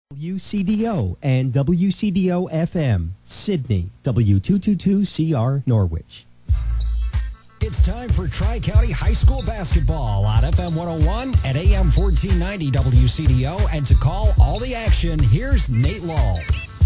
WCDO and WCDO FM, Sydney, W222CR, Norwich. It's time for Tri-County High School basketball on FM 101 and AM 1490 WCDO. And to call all the action, here's Nate Lull.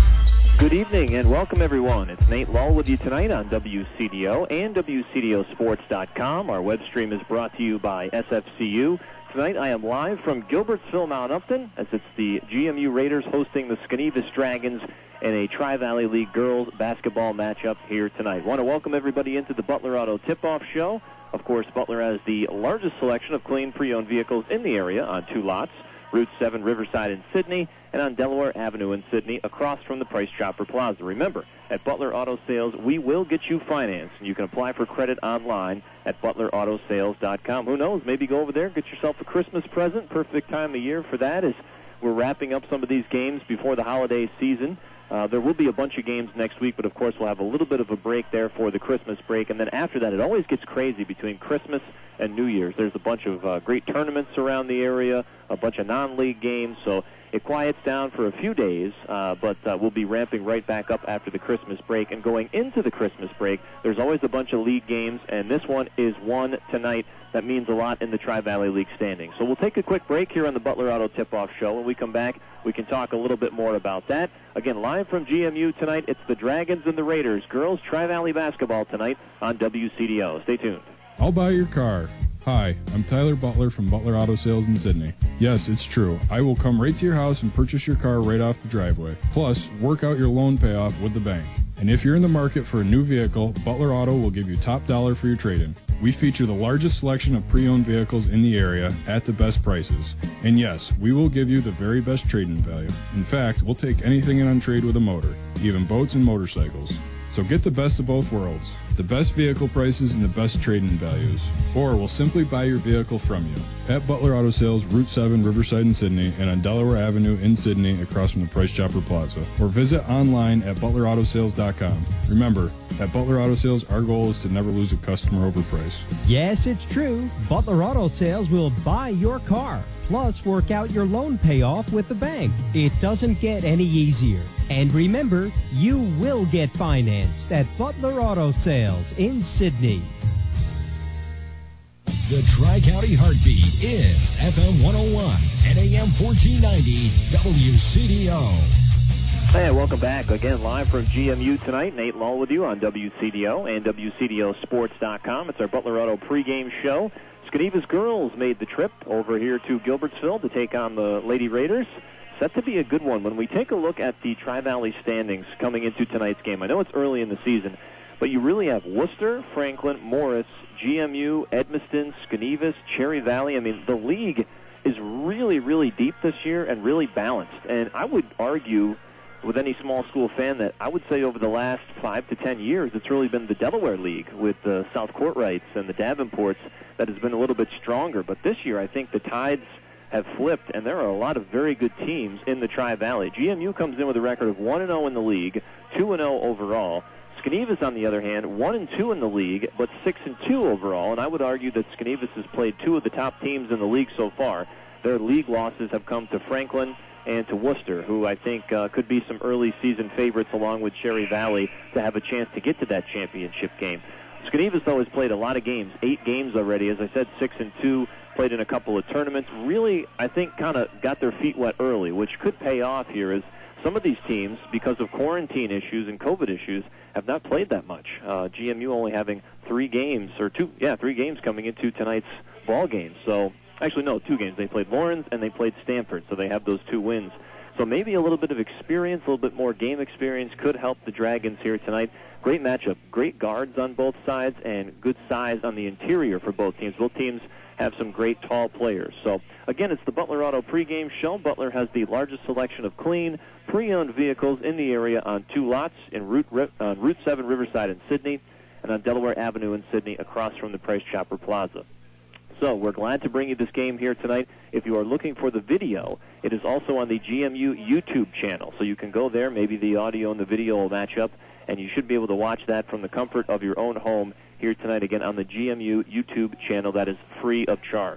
Good evening and welcome, everyone. It's Nate Lull with you tonight on WCDO and WCDOsports.com. Our web stream is brought to you by SFCU. Tonight I am live from Gilbertsville, Mount Upton, as it's the GMU Raiders hosting the Skenevis Dragons in a Tri-Valley League girls basketball matchup here tonight. Want to welcome everybody into the Butler Auto Tip-Off Show. Of course, Butler has the largest selection of clean pre-owned vehicles in the area on two lots, Route 7 Riverside in Sydney, and on Delaware Avenue in Sydney, across from the Price Chopper Plaza. Remember, at Butler Auto Sales, we will get you financed, and you can apply for credit online at butlerAutoSales.com. Who knows, maybe go over there, get yourself a Christmas present. Perfect time of year for that as we're wrapping up some of these games before the holiday season. There will be a bunch of games next week, but of course we'll have a little bit of a break there for the Christmas break. And then after that, it always gets crazy between Christmas and New Year's. There's a bunch of great tournaments around the area, a bunch of non-league games, so it quiets down for a few days, but we'll be ramping right back up after the Christmas break. And going into the Christmas break, there's always a bunch of league games, and this one is one tonight. That means a lot in the Tri-Valley League standings. So we'll take a quick break here on the Butler Auto Tip-Off Show. When we come back, we can talk a little bit more about that. Again, live from GMU tonight, it's the Dragons and the Raiders. Girls Tri-Valley basketball tonight on WCDO. Stay tuned. I'll buy your car. Hi, I'm Tyler Butler from Butler Auto Sales in Sydney. Yes, it's true. I will come right to your house and purchase your car right off the driveway. Plus, work out your loan payoff with the bank. And if you're in the market for a new vehicle, Butler Auto will give you top dollar for your trade-in. We feature the largest selection of pre-owned vehicles in the area at the best prices. And yes, we will give you the very best trade-in value. In fact, we'll take anything in on trade with a motor, even boats and motorcycles. So get the best of both worlds, the best vehicle prices and the best trade-in values. Or we'll simply buy your vehicle from you at Butler Auto Sales, Route 7, Riverside in Sydney, and on Delaware Avenue in Sydney across from the Price Chopper Plaza. Or visit online at ButlerAutoSales.com. Remember, at Butler Auto Sales, our goal is to never lose a customer over price. Yes, it's true. Butler Auto Sales will buy your car, plus work out your loan payoff with the bank. It doesn't get any easier. And remember, you will get financed at Butler Auto Sales in Sydney. The Tri-County Heartbeat is FM 101 and AM 1490 WCDO. Hey, welcome back again, live from GMU tonight. Nate Lull with you on WCDO and WCDOsports.com. It's our Butler Auto pregame show. Skenevis girls made the trip over here to Gilbertsville to take on the Lady Raiders. Set to be a good one. When we take a look at the Tri-Valley standings coming into tonight's game, I know it's early in the season, but you really have Worcester, Franklin, Morris, GMU, Edmiston, Skenevis, Cherry Valley. I mean, the league is really, really deep this year and really balanced. And I would argue with any small school fan that I would say over the last 5 to 10 years, it's really been the Delaware League with the South Courtrights and the Davenports that has been a little bit stronger. But this year, I think the tides have flipped, and there are a lot of very good teams in the Tri-Valley. GMU comes in with a record of 1-0 in the league, 2-0 overall. Skenevis, on the other hand, 1-2 in the league, but 6-2 overall. And I would argue that Skenevis has played two of the top teams in the league so far. Their league losses have come to Franklin and to Worcester, who I think could be some early season favorites along with Cherry Valley to have a chance to get to that championship game. Skenevis, though, has played a lot of games, 8 games already. As I said, 6-2, played in a couple of tournaments. Really, I think, kind of got their feet wet early, which could pay off here as some of these teams, because of quarantine issues and COVID issues, have not played that much. GMU only having 3 games, or 3 games coming into tonight's ball game. So, actually, no, 2 games. They played Lawrence and they played Stanford, so they have those 2 wins. So maybe a little bit of experience, a little bit more game experience could help the Dragons here tonight. Great matchup, great guards on both sides, and good size on the interior for both teams. Both teams have some great tall players. So, again, it's the Butler Auto pregame show. Butler has the largest selection of clean, pre-owned vehicles in the area on 2 lots on Route 7 Riverside in Sydney and on Delaware Avenue in Sydney across from the Price Chopper Plaza. So we're glad to bring you this game here tonight. If you are looking for the video, it is also on the GMU YouTube channel. So you can go there. Maybe the audio and the video will match up, and you should be able to watch that from the comfort of your own home here tonight, again, on the GMU YouTube channel. That is free of charge.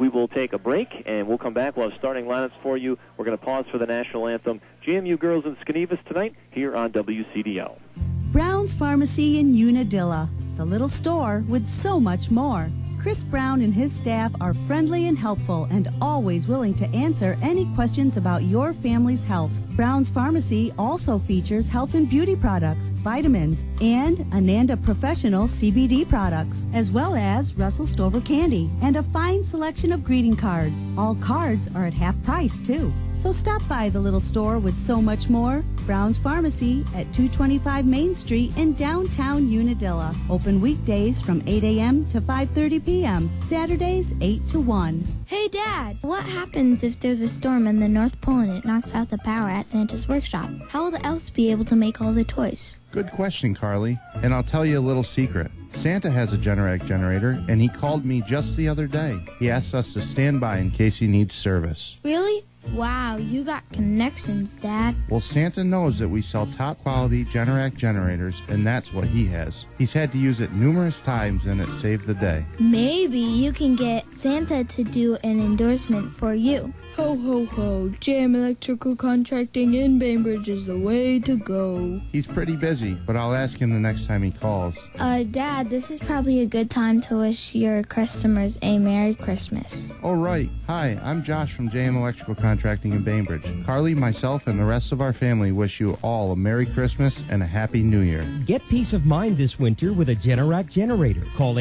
We will take a break, and we'll come back. We'll have starting lineups for you. We're going to pause for the national anthem. JMU Girls in Skenevus tonight here on WCDO. Brown's Pharmacy in Unadilla, the little store with so much more. Chris Brown and his staff are friendly and helpful and always willing to answer any questions about your family's health. Brown's Pharmacy also features health and beauty products, vitamins, and Ananda Professional CBD products, as well as Russell Stover candy and a fine selection of greeting cards. All cards are at half price, too. So stop by the little store with so much more. Brown's Pharmacy at 225 Main Street in downtown Unadilla. Open weekdays from 8 a.m. to 5:30 p.m. Saturdays 8 to 1. Hey, Dad, what happens if there's a storm in the North Pole and it knocks out the power at Santa's workshop? How will the elves be able to make all the toys? Good question, Carly. And I'll tell you a little secret. Santa has a Generac generator, and he called me just the other day. He asked us to stand by in case he needs service. Really? Wow, you got connections, Dad. Well, Santa knows that we sell top-quality Generac generators, and that's what he has. He's had to use it numerous times, and it saved the day. Maybe you can get Santa to do an endorsement for you. Ho, ho, ho. JM Electrical Contracting in Bainbridge is the way to go. He's pretty busy, but I'll ask him the next time he calls. Dad, this is probably a good time to wish your customers a Merry Christmas. Oh, right. Hi, I'm Josh from JM Electrical Contracting in Bainbridge. Carly, myself, and the rest of our family wish you all a Merry Christmas and a Happy New Year. Get peace of mind this winter with a Generac generator. Call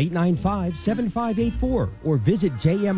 895-7584 or visit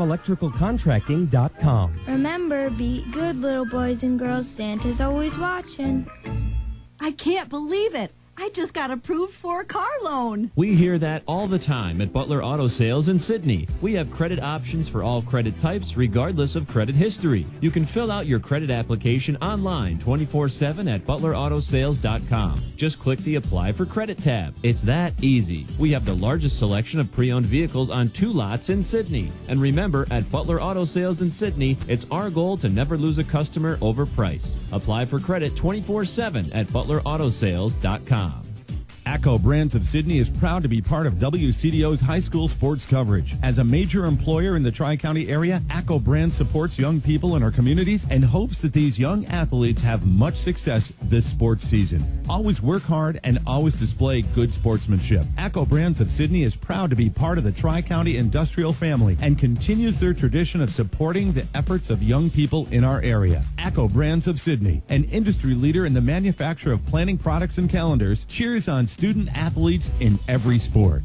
jmelectricalcontracting.com. Remember, be good, little boys and girls. Santa's always watching. I can't believe it. I just got approved for a car loan. We hear that all the time at Butler Auto Sales in Sydney. We have credit options for all credit types, regardless of credit history. You can fill out your credit application online 24/7 at butleраutosales.com. Just click the Apply for Credit tab. It's that easy. We have the largest selection of pre-owned vehicles on 2 lots in Sydney. And remember, at Butler Auto Sales in Sydney, it's our goal to never lose a customer over price. Apply for credit 24/7 at butleраutosales.com. ACCO Brands of Sydney is proud to be part of WCDO's high school sports coverage. As a major employer in the Tri-County area, ACCO Brands supports young people in our communities and hopes that these young athletes have much success this sports season. Always work hard and always display good sportsmanship. ACCO Brands of Sydney is proud to be part of the Tri-County industrial family and continues their tradition of supporting the efforts of young people in our area. ACCO Brands of Sydney, an industry leader in the manufacture of planning products and calendars, cheers on student athletes in every sport.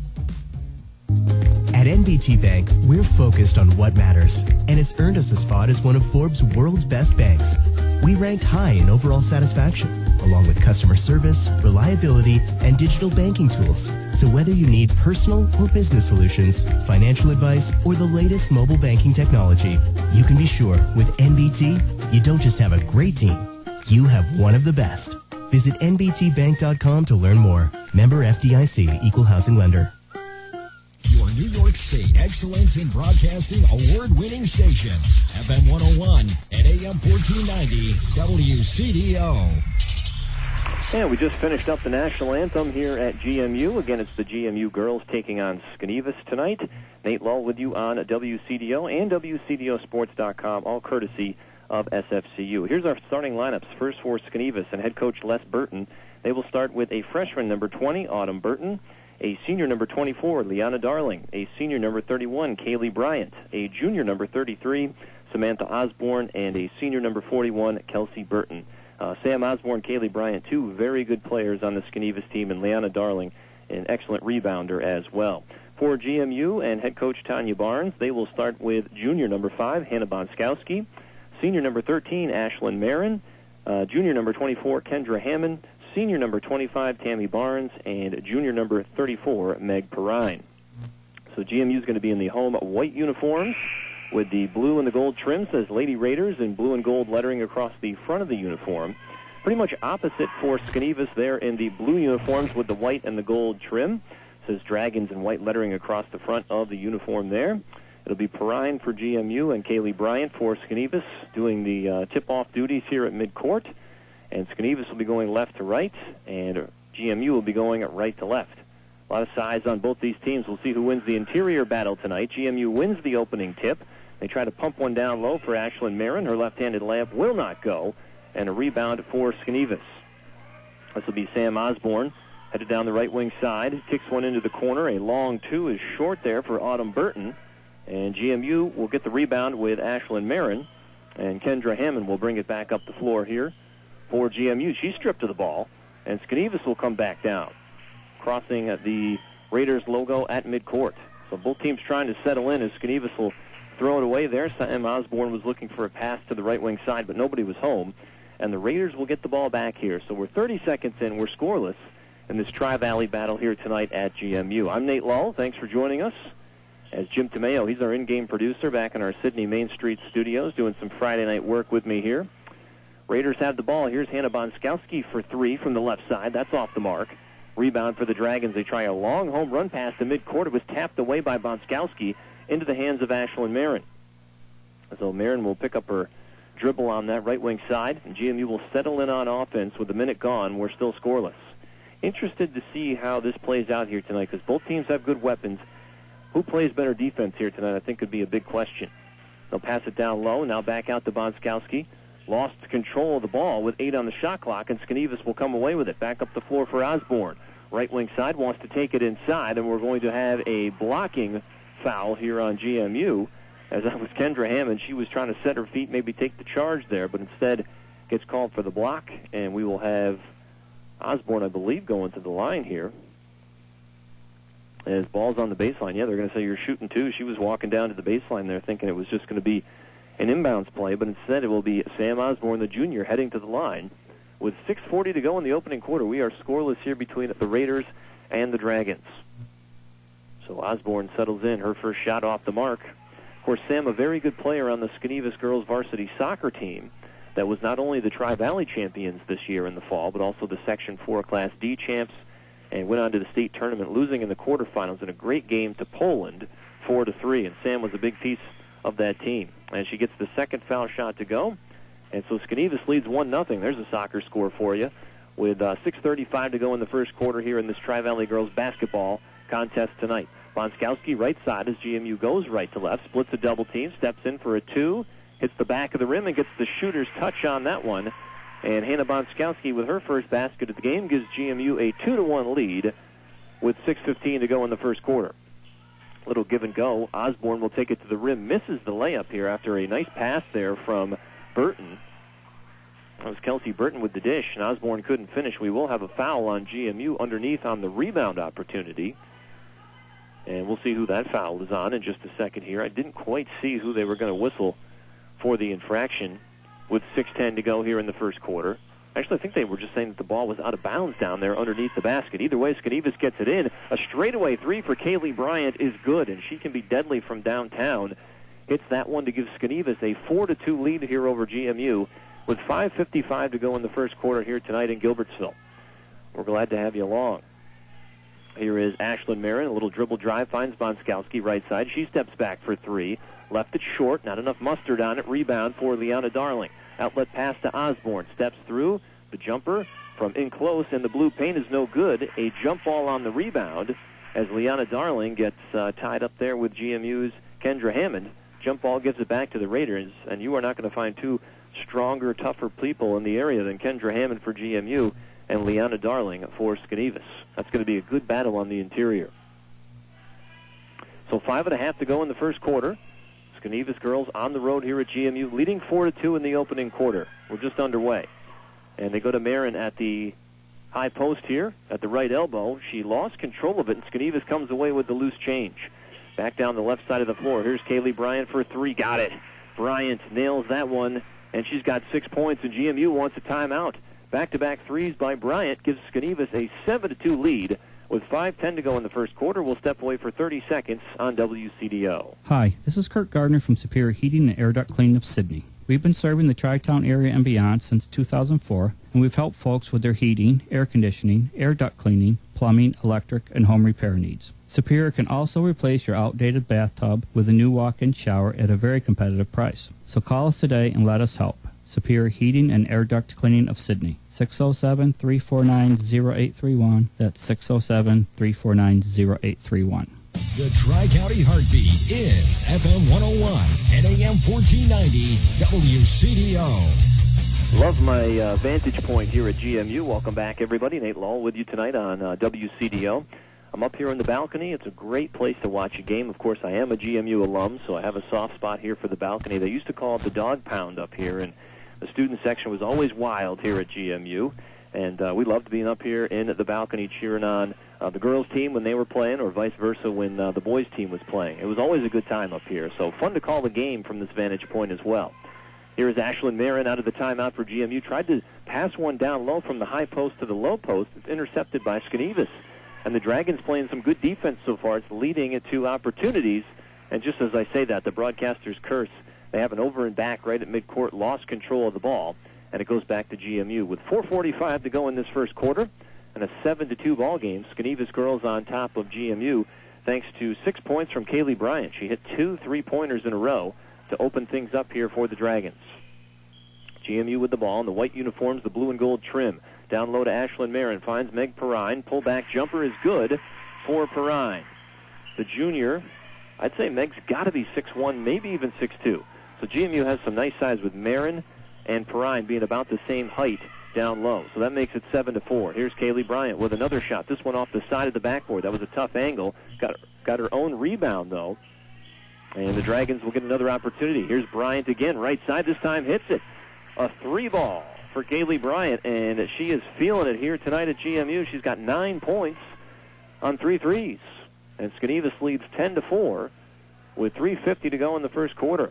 At NBT Bank, we're focused on what matters, and it's earned us a spot as one of Forbes' world's best banks. We ranked high in overall satisfaction, along with customer service, reliability, and digital banking tools. So whether you need personal or business solutions, financial advice, or the latest mobile banking technology, you can be sure with NBT, you don't just have a great team, you have one of the best. Visit nbtbank.com to learn more. Member FDIC, Equal Housing Lender. Your New York State Excellence in Broadcasting award-winning station, FM 101 and AM 1490 WCDO. And we just finished up the national anthem here at GMU. Again, it's the GMU girls taking on Skenevus tonight. Nate Lull with you on WCDO and WCDOsports.com, all courtesy of SFCU. Here's our starting lineups. First for Skenevus and head coach Les Burton. They will start with a freshman, number 20, Autumn Burton, a senior, number 24, Liana Darling, a senior, number 31, Kaylee Bryant, a junior, number 33, Samantha Osborne, and a senior, number 41, Kelsey Burton. Sam Osborne, Kaylee Bryant, two very good players on the Skenevus team, and Liana Darling, an excellent rebounder as well. For GMU and head coach Tanya Barnes, they will start with junior, number 5, Hannah Bonskowski, senior number 13, Ashlyn Marin, junior number 24, Kendra Hammond, senior number 25, Tammy Barnes, and junior number 34, Meg Perrine. So GMU is going to be in the home white uniforms with the blue and the gold trim, says Lady Raiders, and blue and gold lettering across the front of the uniform. Pretty much opposite for Skenevus there in the blue uniforms with the white and the gold trim. Says Dragons and white lettering across the front of the uniform there. It'll be Perrine for GMU and Kaylee Bryant for Skenevus doing the tip-off duties here at midcourt. And Skenevus will be going left to right, and GMU will be going right to left. A lot of size on both these teams. We'll see who wins the interior battle tonight. GMU wins the opening tip. They try to pump one down low for Ashlyn Marin. Her left-handed layup will not go, and a rebound for Skenevis. This will be Sam Osborne, headed down the right wing side. Kicks one into the corner. A long two is short there for Autumn Burton. And GMU will get the rebound with Ashlyn Marin. And Kendra Hammond will bring it back up the floor here for GMU. She's stripped of the ball. And Skenevis will come back down, crossing the Raiders logo at midcourt. So both teams trying to settle in as Skenevis will throw it away there. Sam Osborne was looking for a pass to the right wing side, but nobody was home. And the Raiders will get the ball back here. So we're 30 seconds in. We're scoreless in this Tri-Valley battle here tonight at GMU. I'm Nate Lull. Thanks for joining us. As Jim Tomeo, he's our in-game producer back in our Sydney Main Street studios, doing some Friday night work with me here. Raiders have the ball. Here's Hannah Bonskowski for three from the left side. That's off the mark. Rebound for the Dragons. They try a long home run pass to midcourt. It was tapped away by Bonskowski into the hands of Ashlyn Marin. So Marin will pick up her dribble on that right wing side, and GMU will settle in on offense with a minute gone. We're still scoreless. Interested to see how this plays out here tonight because both teams have good weapons. Who plays better defense here tonight, I think, could be a big question. They'll pass it down low. Now back out to Bonskowski. Lost control of the ball with 8 on the shot clock, and Skenevis will come away with it. Back up the floor for Osborne. Right wing side wants to take it inside, and we're going to have a blocking foul here on GMU. As that was Kendra Hammond. She was trying to set her feet, maybe take the charge there, but instead gets called for the block, and we will have Osborne, I believe, going to the line here. As ball's on the baseline. Yeah, they're going to say you're shooting two. She was walking down to the baseline there thinking it was just going to be an inbounds play, but instead it will be Sam Osborne, the junior, heading to the line. With 6:40 to go in the opening quarter, we are scoreless here between the Raiders and the Dragons. So Osborne settles in, her first shot off the mark. Of course, Sam, a very good player on the Skenevis girls varsity soccer team that was not only the Tri-Valley champions this year in the fall, but also the Section 4 Class D champs, and went on to the state tournament, losing in the quarterfinals in a great game to Poland, 4-3. And Sam was a big piece of that team. And she gets the second foul shot to go. And so Skenevis leads 1-0. There's a soccer score for you. With 6:35 to go in the first quarter here in this Tri-Valley girls basketball contest tonight. Bonskowski right side as GMU goes right to left, splits a double team, steps in for a two, hits the back of the rim and gets the shooter's touch on that one. And Hannah Bonskowski with her first basket of the game gives GMU a 2-1 lead with 6:15 to go in the first quarter. Little give and go. Osborne will take it to the rim, misses the layup here after a nice pass there from Burton. That was Kelsey Burton with the dish, and Osborne couldn't finish. We will have a foul on GMU underneath on the rebound opportunity. And we'll see who that foul is on in just a second here. I didn't quite see who they were going to whistle for the infraction with 6:10 to go here in the first quarter. Actually, I think they were just saying that the ball was out of bounds down there underneath the basket. Either way, Skenevis gets it in. A straightaway three for Kaylee Bryant is good, and she can be deadly from downtown. Hits that one to give Skenevis a 4-2 lead here over GMU with 5:55 to go in the first quarter here tonight in Gilbertsville. We're glad to have you along. Here is Ashlyn Marin. A little dribble drive finds Bonskowski right side. She steps back for three. Left it short. Not enough mustard on it. Rebound for Liana Darling. Outlet pass to Osborne. Steps through. The jumper from in close, and the blue paint is no good. A jump ball on the rebound as Liana Darling gets tied up there with GMU's Kendra Hammond. Jump ball gives it back to the Raiders, and you are not going to find two stronger, tougher people in the area than Kendra Hammond for GMU and Liana Darling for Skenevis. That's going to be a good battle on the interior. So 5.5 to go in the first quarter. Skenevis girls on the road here at GMU, leading 4-2 in the opening quarter. We're just underway. And they go to Marin at the high post here at the right elbow. She lost control of it, and Skenevis comes away with the loose change. Back down the left side of the floor. Here's Kaylee Bryant for three. Got it. Bryant nails that one, and she's got 6 points, and GMU wants a timeout. Back-to-back threes by Bryant gives Skenevis a 7-2 lead. With 5:10 to go in the first quarter, we'll step away for 30 seconds on WCDO. Hi, this is Kurt Gardner from Superior Heating and Air Duct Cleaning of Sydney. We've been serving the Tri-Town area and beyond since 2004, and we've helped folks with their heating, air conditioning, air duct cleaning, plumbing, electric, and home repair needs. Superior can also replace your outdated bathtub with a new walk-in shower at a very competitive price. So call us today and let us help. Superior Heating and Air Duct Cleaning of Sydney. 607-349-0831. That's 607-349-0831. The Tri-County Heartbeat is FM 101 and AM 1490 WCDO. Love my vantage point here at GMU. Welcome back, everybody. Nate Lowell with you tonight on WCDO. I'm up here on the balcony. It's a great place to watch a game. Of course, I am a GMU alum, so I have a soft spot here for the balcony. They used to call it the dog pound up here, and the student section was always wild here at GMU. And we loved being up here in the balcony cheering on the girls' team when they were playing, or vice versa when the boys' team was playing. It was always a good time up here. So fun to call the game from this vantage point as well. Here is Ashlyn Marin out of the timeout for GMU. Tried to pass one down low from the high post to the low post. It's intercepted by Skenevis. And the Dragons playing some good defense so far. It's leading it to opportunities. And just as I say that, the broadcasters curse. They have an over and back right at midcourt, lost control of the ball, and it goes back to GMU. With 4:45 to go in this first quarter and a 7-2 ball game, Skenevis girls on top of GMU thanks to 6 points from Kaylee Bryant. She hit 2 3-pointers in a row to open things up here for the Dragons. GMU with the ball in the white uniforms, the blue and gold trim. Down low to Ashlyn Marin, finds Meg Perrine. Pullback jumper is good for Perrine. The junior, I'd say Meg's got to be 6'1", maybe even 6'2". So GMU has some nice size with Marin and Perrine being about the same height down low. So that makes it 7-4. Here's Kaylee Bryant with another shot. This one off the side of the backboard. That was a tough angle. Got her own rebound, though. And the Dragons will get another opportunity. Here's Bryant again, right side. This time hits it. A 3-ball for Kaylee Bryant, and she is feeling it here tonight at GMU. She's got 9 points on 3 threes. And Skenevis leads 10-4 with 3:50 to go in the first quarter.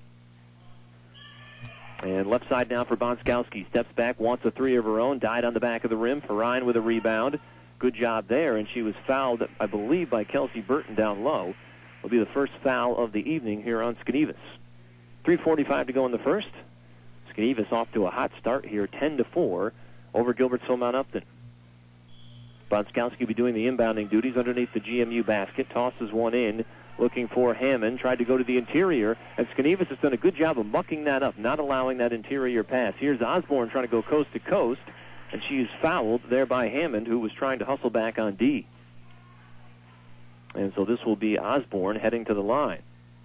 And left side now for Bonskowski. Steps back, wants a 3 of her own. Died on the back of the rim. Perrine with a rebound. Good job there, and she was fouled, I believe, by Kelsey Burton down low. Will be the first foul of the evening here on Skenevis. 3:45 to go in the first. Skenevis off to a hot start here, 10-4 over Gilbertsville Mount Upton. Bonskowski will be doing the inbounding duties underneath the GMU basket. Tosses one in, looking for Hammond. Tried to go to the interior, and Skenevis has done a good job of mucking that up, not allowing that interior pass. Here's Osborne trying to go coast to coast, and she's fouled there by Hammond, who was trying to hustle back on D. And so this will be Osborne heading to the line.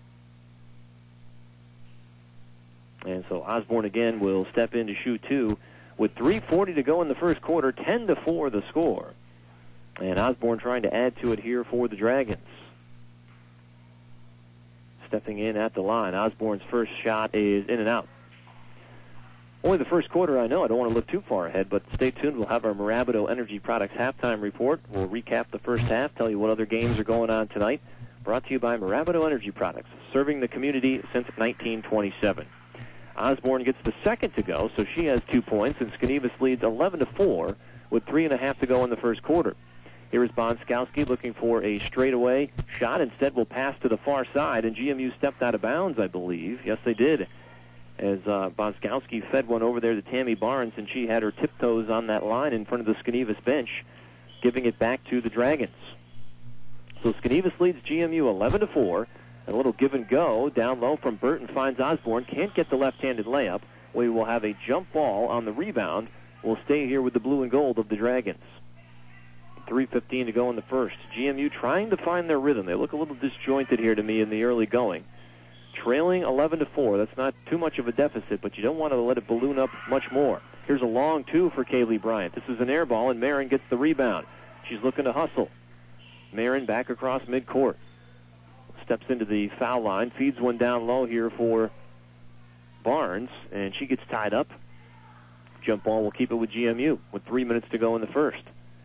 And so Osborne again will step in to shoot 2 with 3:40 to go in the first quarter, 10-4 the score. And Osborne trying to add to it here for the Dragons. Stepping in at the line. Osborne's first shot is in and out. Only the first quarter, I know. I don't want to look too far ahead, but stay tuned. We'll have our Marabato Energy Products halftime report. We'll recap the first half, tell you what other games are going on tonight. Brought to you by Marabato Energy Products, serving the community since 1927. Osborne gets the second to go, so she has 2 points, and Skenevis leads 11-4 with 3.5 to go in the first quarter. Here is Bonskowski looking for a straightaway shot. Instead, will pass to the far side, and GMU stepped out of bounds, I believe. Yes, they did, as Bonskowski fed one over there to Tammy Barnes, and she had her tiptoes on that line in front of the Skenevis bench, giving it back to the Dragons. So Skenevis leads GMU 11-4. A little give and go down low from Burton, finds Osborne, can't get the left-handed layup. We will have a jump ball on the rebound. We'll stay here with the blue and gold of the Dragons. 3:15 to go in the first. GMU trying to find their rhythm. They look a little disjointed here to me in the early going. Trailing 11-4. That's not too much of a deficit, but you don't want to let it balloon up much more. Here's a long 2 for Kaylee Bryant. This is an air ball, and Marin gets the rebound. She's looking to hustle. Marin back across midcourt. Steps into the foul line, feeds one down low here for Barnes, and she gets tied up. Jump ball will keep it with GMU with 3 minutes to go in the first.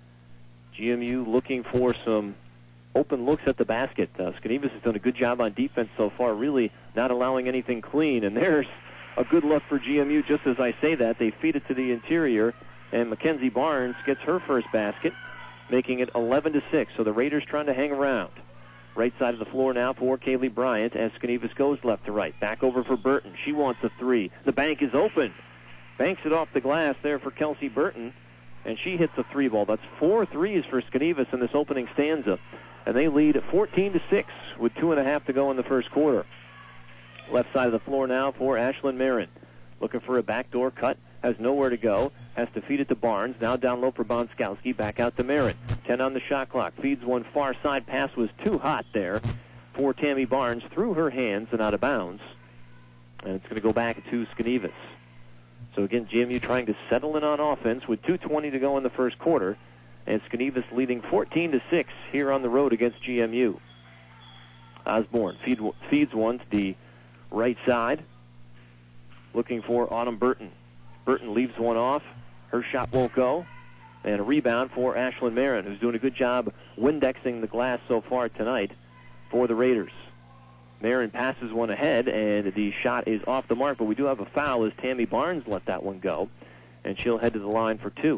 GMU looking for some open looks at the basket. Skenevis has done a good job on defense so far, really not allowing anything clean, and there's a good look for GMU. Just as I say that, they feed it to the interior, and Mackenzie Barnes gets her first basket, making it 11-6, so the Raiders trying to hang around. Right side of the floor now for Kaylee Bryant as Skenevis goes left to right. Back over for Burton. She wants a 3. The bank is open. Banks it off the glass there for Kelsey Burton, and she hits a 3-ball. That's 4 threes for Skenevis in this opening stanza, and they lead 14-6 with 2.5 to go in the first quarter. Left side of the floor now for Ashlyn Marin. Looking for a backdoor cut. Has nowhere to go. Has to feed it to Barnes. Now down low for Bonskowski. Back out to Marin. 10 on the shot clock. Feeds one far side. Pass was too hot there for Tammy Barnes. Through her hands and out of bounds. And it's going to go back to Skenevus. So again, GMU trying to settle in on offense with 2:20 to go in the first quarter. And Skenevus leading 14-6 here on the road against GMU. Osborne feeds one to the right side. Looking for Autumn Burton. Burton leaves one off. Her shot won't go. And a rebound for Ashlyn Marin, who's doing a good job Windexing the glass so far tonight for the Raiders. Marin passes one ahead, and the shot is off the mark, but we do have a foul as Tammy Barnes let that one go, and she'll head to the line for 2.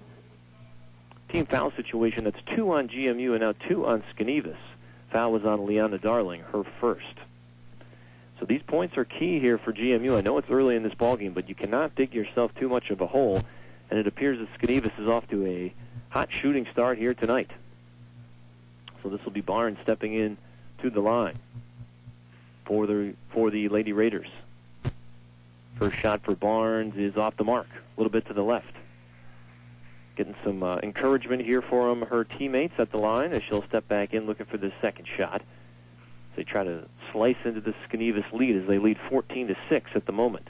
Team foul situation, that's 2 on GMU and now 2 on Skenevus. Foul was on Leanna Darling, her first. So these points are key here for GMU. I know it's early in this ballgame, but you cannot dig yourself too much of a hole, and it appears that Skenevus is off to a hot shooting start here tonight. So this will be Barnes stepping in to the line for the Lady Raiders. First shot for Barnes is off the mark, a little bit to the left. Getting some encouragement here from her teammates at the line as she'll step back in looking for this second shot. They try to slice into the Skenevus lead as they lead 14-6 at the moment.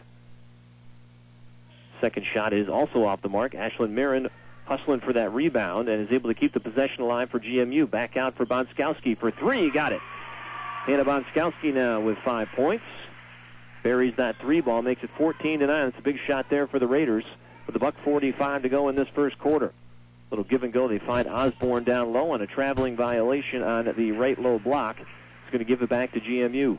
Second shot is also off the mark. Ashlyn Marin hustling for that rebound and is able to keep the possession alive for GMU. Back out for Bonskowski for 3. Got it. Hannah Bonskowski now with 5 points. Buries that 3 ball, makes it 14-9. It's a big shot there for the Raiders with $1:45 to go in this first quarter. Little give and go. They find Osborne down low on a traveling violation on the right low block. It's going to give it back to GMU.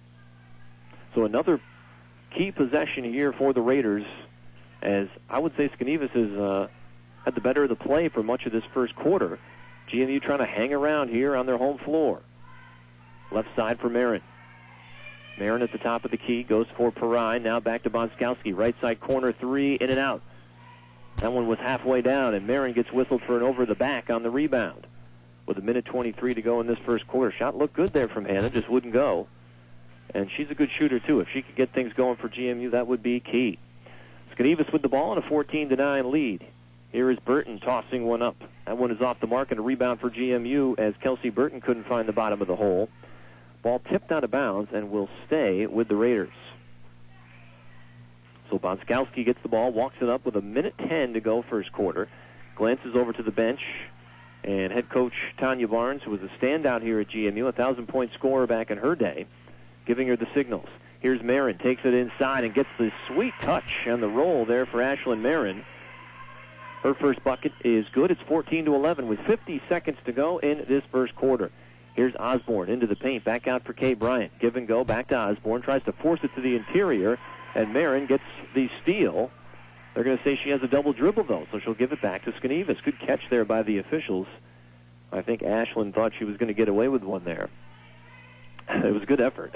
So another key possession here for the Raiders, as I would say Skenevus has had the better of the play for much of this first quarter. GMU trying to hang around here on their home floor. Left side for Marin. Marin at the top of the key, goes for Perrine. Now back to Bonskowski. Right side corner 3, in and out. That one was halfway down, and Marin gets whistled for an over the back on the rebound. With 1:23 to go in this first quarter. Shot looked good there from Hannah, just wouldn't go. And she's a good shooter, too. If she could get things going for GMU, that would be key. Skenevus with the ball and a 14-9 lead. Here is Burton tossing one up. That one is off the mark and a rebound for GMU as Kelsey Burton couldn't find the bottom of the hole. Ball tipped out of bounds and will stay with the Raiders. So Bonskowski gets the ball, walks it up with 1:10 to go first quarter. Glances over to the bench, and head coach Tanya Barnes, who was a standout here at GMU, a 1,000-point scorer back in her day, giving her the signals. Here's Marin, takes it inside and gets the sweet touch on the roll there for Ashlyn Marin. Her first bucket is good. It's 14-11 with 50 seconds to go in this first quarter. Here's Osborne into the paint, back out for Kay Bryant. Give and go, back to Osborne, tries to force it to the interior, and Marin gets the steal. They're going to say she has a double dribble, though, so she'll give it back to Skenevus. Good catch there by the officials. I think Ashlyn thought she was going to get away with one there. It was a good effort.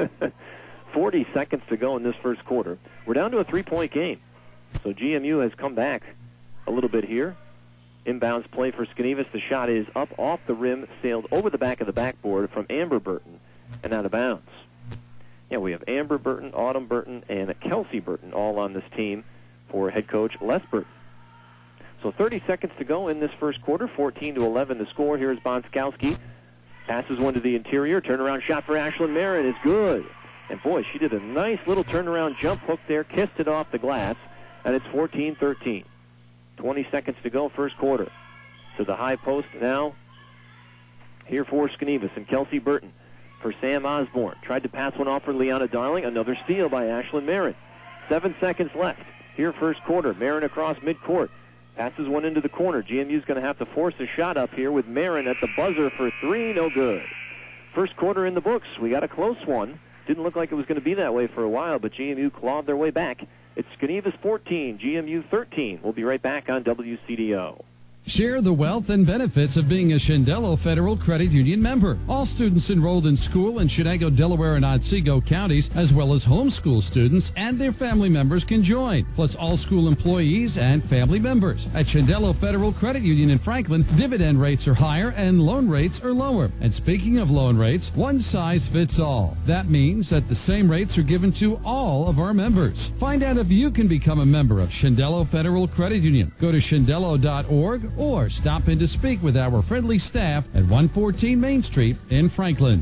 40 seconds to go in this first quarter. We're down to a 3-point game, so GMU has come back a little bit here. Inbounds play for Skenevus. The shot is up off the rim, sailed over the back of the backboard from Amber Burton and out of bounds. Yeah, we have Amber Burton, Autumn Burton, and Kelsey Burton all on this team for head coach Les Burton. So 30 seconds to go in this first quarter. 14-11 the score. Here is Bonskowski. Passes one to the interior. Turnaround shot for Ashlyn Marin is good. And boy, she did a nice little turnaround jump hook there, kissed it off the glass, and it's 14-13. 20 seconds to go, first quarter. To the high post now. Here for Skenevus and Kelsey Burton for Sam Osborne. Tried to pass one off for Leanna Darling. Another steal by Ashlyn Marin. 7 seconds left. Here, first quarter. Marin across midcourt. Passes one into the corner. GMU's going to have to force a shot up here with Marin at the buzzer for 3. No good. First quarter in the books. We got a close one. Didn't look like it was going to be that way for a while, but GMU clawed their way back. It's Skenevus 14, GMU 13. We'll be right back on WCDO. Share the wealth and benefits of being a Shendello Federal Credit Union member. All students enrolled in school in Chenango, Delaware, and Otsego counties, as well as homeschool students and their family members can join, plus all school employees and family members. At Shendello Federal Credit Union in Franklin, dividend rates are higher and loan rates are lower. And speaking of loan rates, one size fits all. That means that the same rates are given to all of our members. Find out if you can become a member of Shendello Federal Credit Union. Go to shendello.org or stop in to speak with our friendly staff at 114 Main Street in Franklin.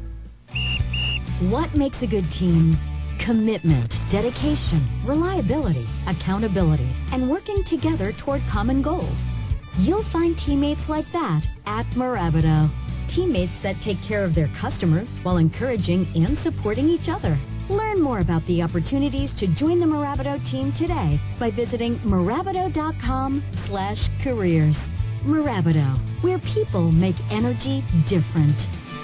What makes a good team? Commitment, dedication, reliability, accountability, and working together toward common goals. You'll find teammates like that at Mirabito. Teammates that take care of their customers while encouraging and supporting each other. Learn more about the opportunities to join the Mirabito team today by visiting Mirabito.com/careers. Mirabito, where people make energy different.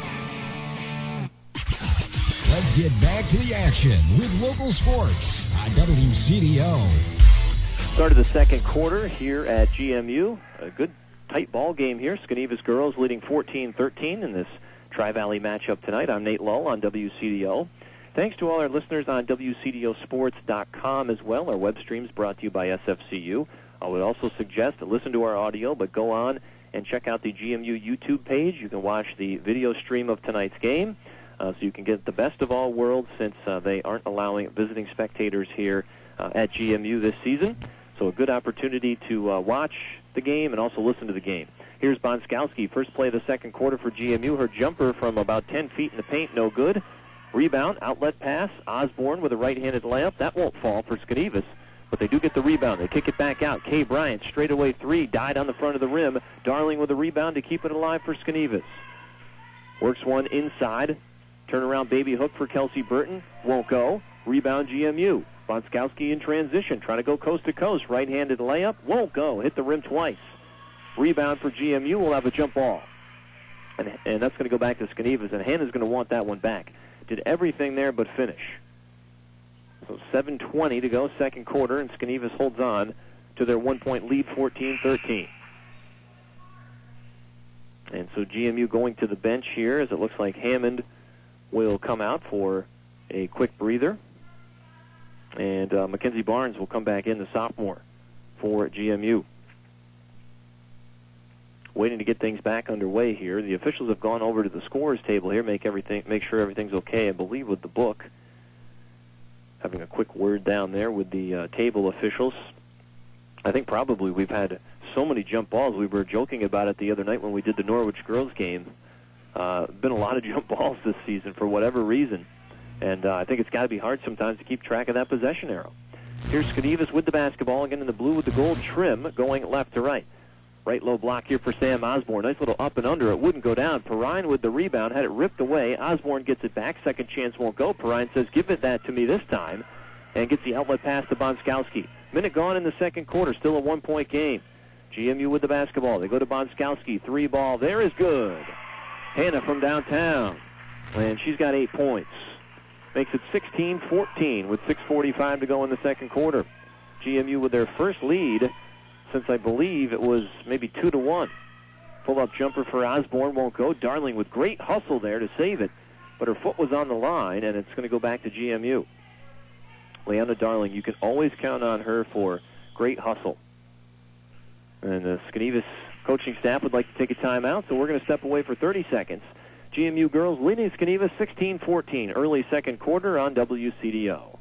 Let's get back to the action with local sports on WCDO. Start of the second quarter here at GMU. A good tight ball game here. Skenevis girls leading 14-13 in this Tri-Valley matchup tonight. I'm Nate Lull on WCDO. Thanks to all our listeners on WCDOsports.com as well. Our web streams brought to you by SFCU. I would also suggest to listen to our audio, but go on and check out the GMU YouTube page. You can watch the video stream of tonight's game. So you can get the best of all worlds since they aren't allowing visiting spectators here at GMU this season. So a good opportunity to watch the game and also listen to the game. Here's Bonskowski, first play of the second quarter for GMU. Her jumper from about 10 feet in the paint, no good. Rebound, outlet pass, Osborne with a right-handed layup. That won't fall for Skenevis, but they do get the rebound. They kick it back out. Kay Bryant, straightaway three, died on the front of the rim. Darling with a rebound to keep it alive for Skenevis. Works one inside. Turnaround baby hook for Kelsey Burton. Won't go. Rebound GMU. Bonskowski in transition. Trying to go coast to coast. Right-handed layup. Won't go. Hit the rim twice. Rebound for GMU. We'll have a jump ball. And that's going to go back to Skenevis. And Hannah's going to want that one back. Did everything there but finish. So 7:20 to go, second quarter. And Skenevis holds on to their 1-point lead, 14-13. And so GMU going to the bench here as it looks like Hammond will come out for a quick breather. And Mackenzie Barnes will come back in, the sophomore, for GMU. Waiting to get things back underway here. The officials have gone over to the scorers table here, make sure everything's okay, I believe, with the book. Having a quick word down there with the table officials. I think probably we've had so many jump balls. We were joking about it the other night when we did the Norwich girls game. Been a lot of jump balls this season for whatever reason. And I think it's got to be hard sometimes to keep track of that possession arrow. Here's Skenevis with the basketball, again in the blue with the gold trim, going left to right. Right low block here for Sam Osborne. Nice little up and under. It wouldn't go down. Perrine with the rebound, had it ripped away. Osborne gets it back. Second chance won't go. Perrine says, give it that to me this time, and gets the outlet pass to Bonskowski. Minute gone in the second quarter. Still a 1-point game. GMU with the basketball. They go to Bonskowski. Three ball there is good. Hannah from downtown, and she's got 8 points. Makes it 16-14 with 6:45 to go in the second quarter. GMU with their first lead since I believe it was maybe 2-1. Pull-up jumper for Osborne won't go. Darling with great hustle there to save it, but her foot was on the line, and it's going to go back to GMU. Leanna Darling, you can always count on her for great hustle. And the Skenevis coaching staff would like to take a timeout, so we're going to step away for 30 seconds. GMU girls leading Skenevis 16-14, early second quarter on WCDO.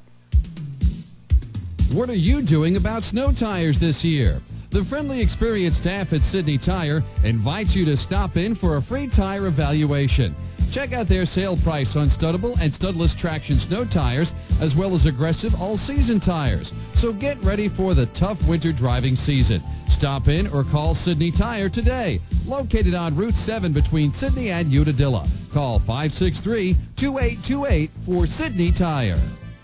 What are you doing about snow tires this year? The friendly, experienced staff at Sydney Tire invites you to stop in for a free tire evaluation. Check out their sale price on studdable and studless traction snow tires, as well as aggressive all-season tires. So get ready for the tough winter driving season. Stop in or call Sydney Tire today. Located on Route 7 between Sydney and Unadilla. Call 563-2828 for Sydney Tire.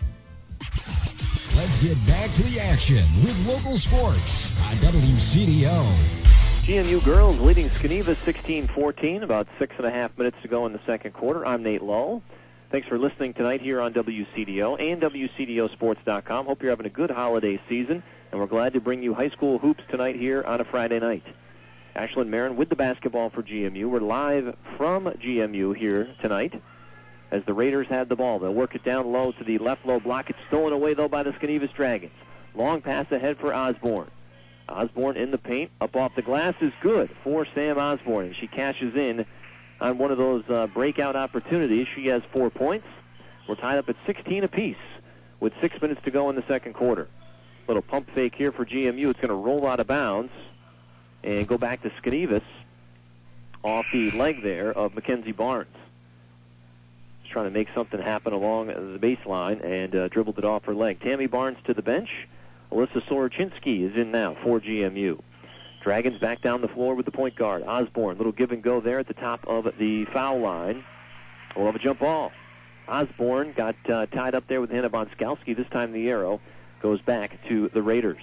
Let's get back to the action with local sports on WCDO. GMU girls leading Skenevis 16-14, about 6.5 minutes to go in the second quarter. I'm Nate Lull. Thanks for listening tonight here on WCDO and WCDOsports.com. Hope you're having a good holiday season, and we're glad to bring you high school hoops tonight here on a Friday night. Ashlyn Marin with the basketball for GMU. We're live from GMU here tonight as the Raiders had the ball. They'll work it down low to the left low block. It's stolen away, though, by the Skenevis Dragons. Long pass ahead for Osborne. Osborne in the paint, up off the glass is good for Sam Osborne. And she cashes in on one of those breakout opportunities. She has 4 points. We're tied up at 16 apiece with 6 minutes to go in the second quarter. Little pump fake here for GMU. It's going to roll out of bounds. and go back to Skenevis off the leg there of Mackenzie Barnes. Just trying to make something happen along the baseline and dribbled it off her leg. Tammy Barnes to the bench. Alyssa Sorochinsky is in now for GMU. Dragons back down the floor with the point guard, Osborne. Little give and go there at the top of the foul line. We'll have a jump ball. Osborne got tied up there with Hannah Bonskowski. This time the arrow goes back to the Raiders.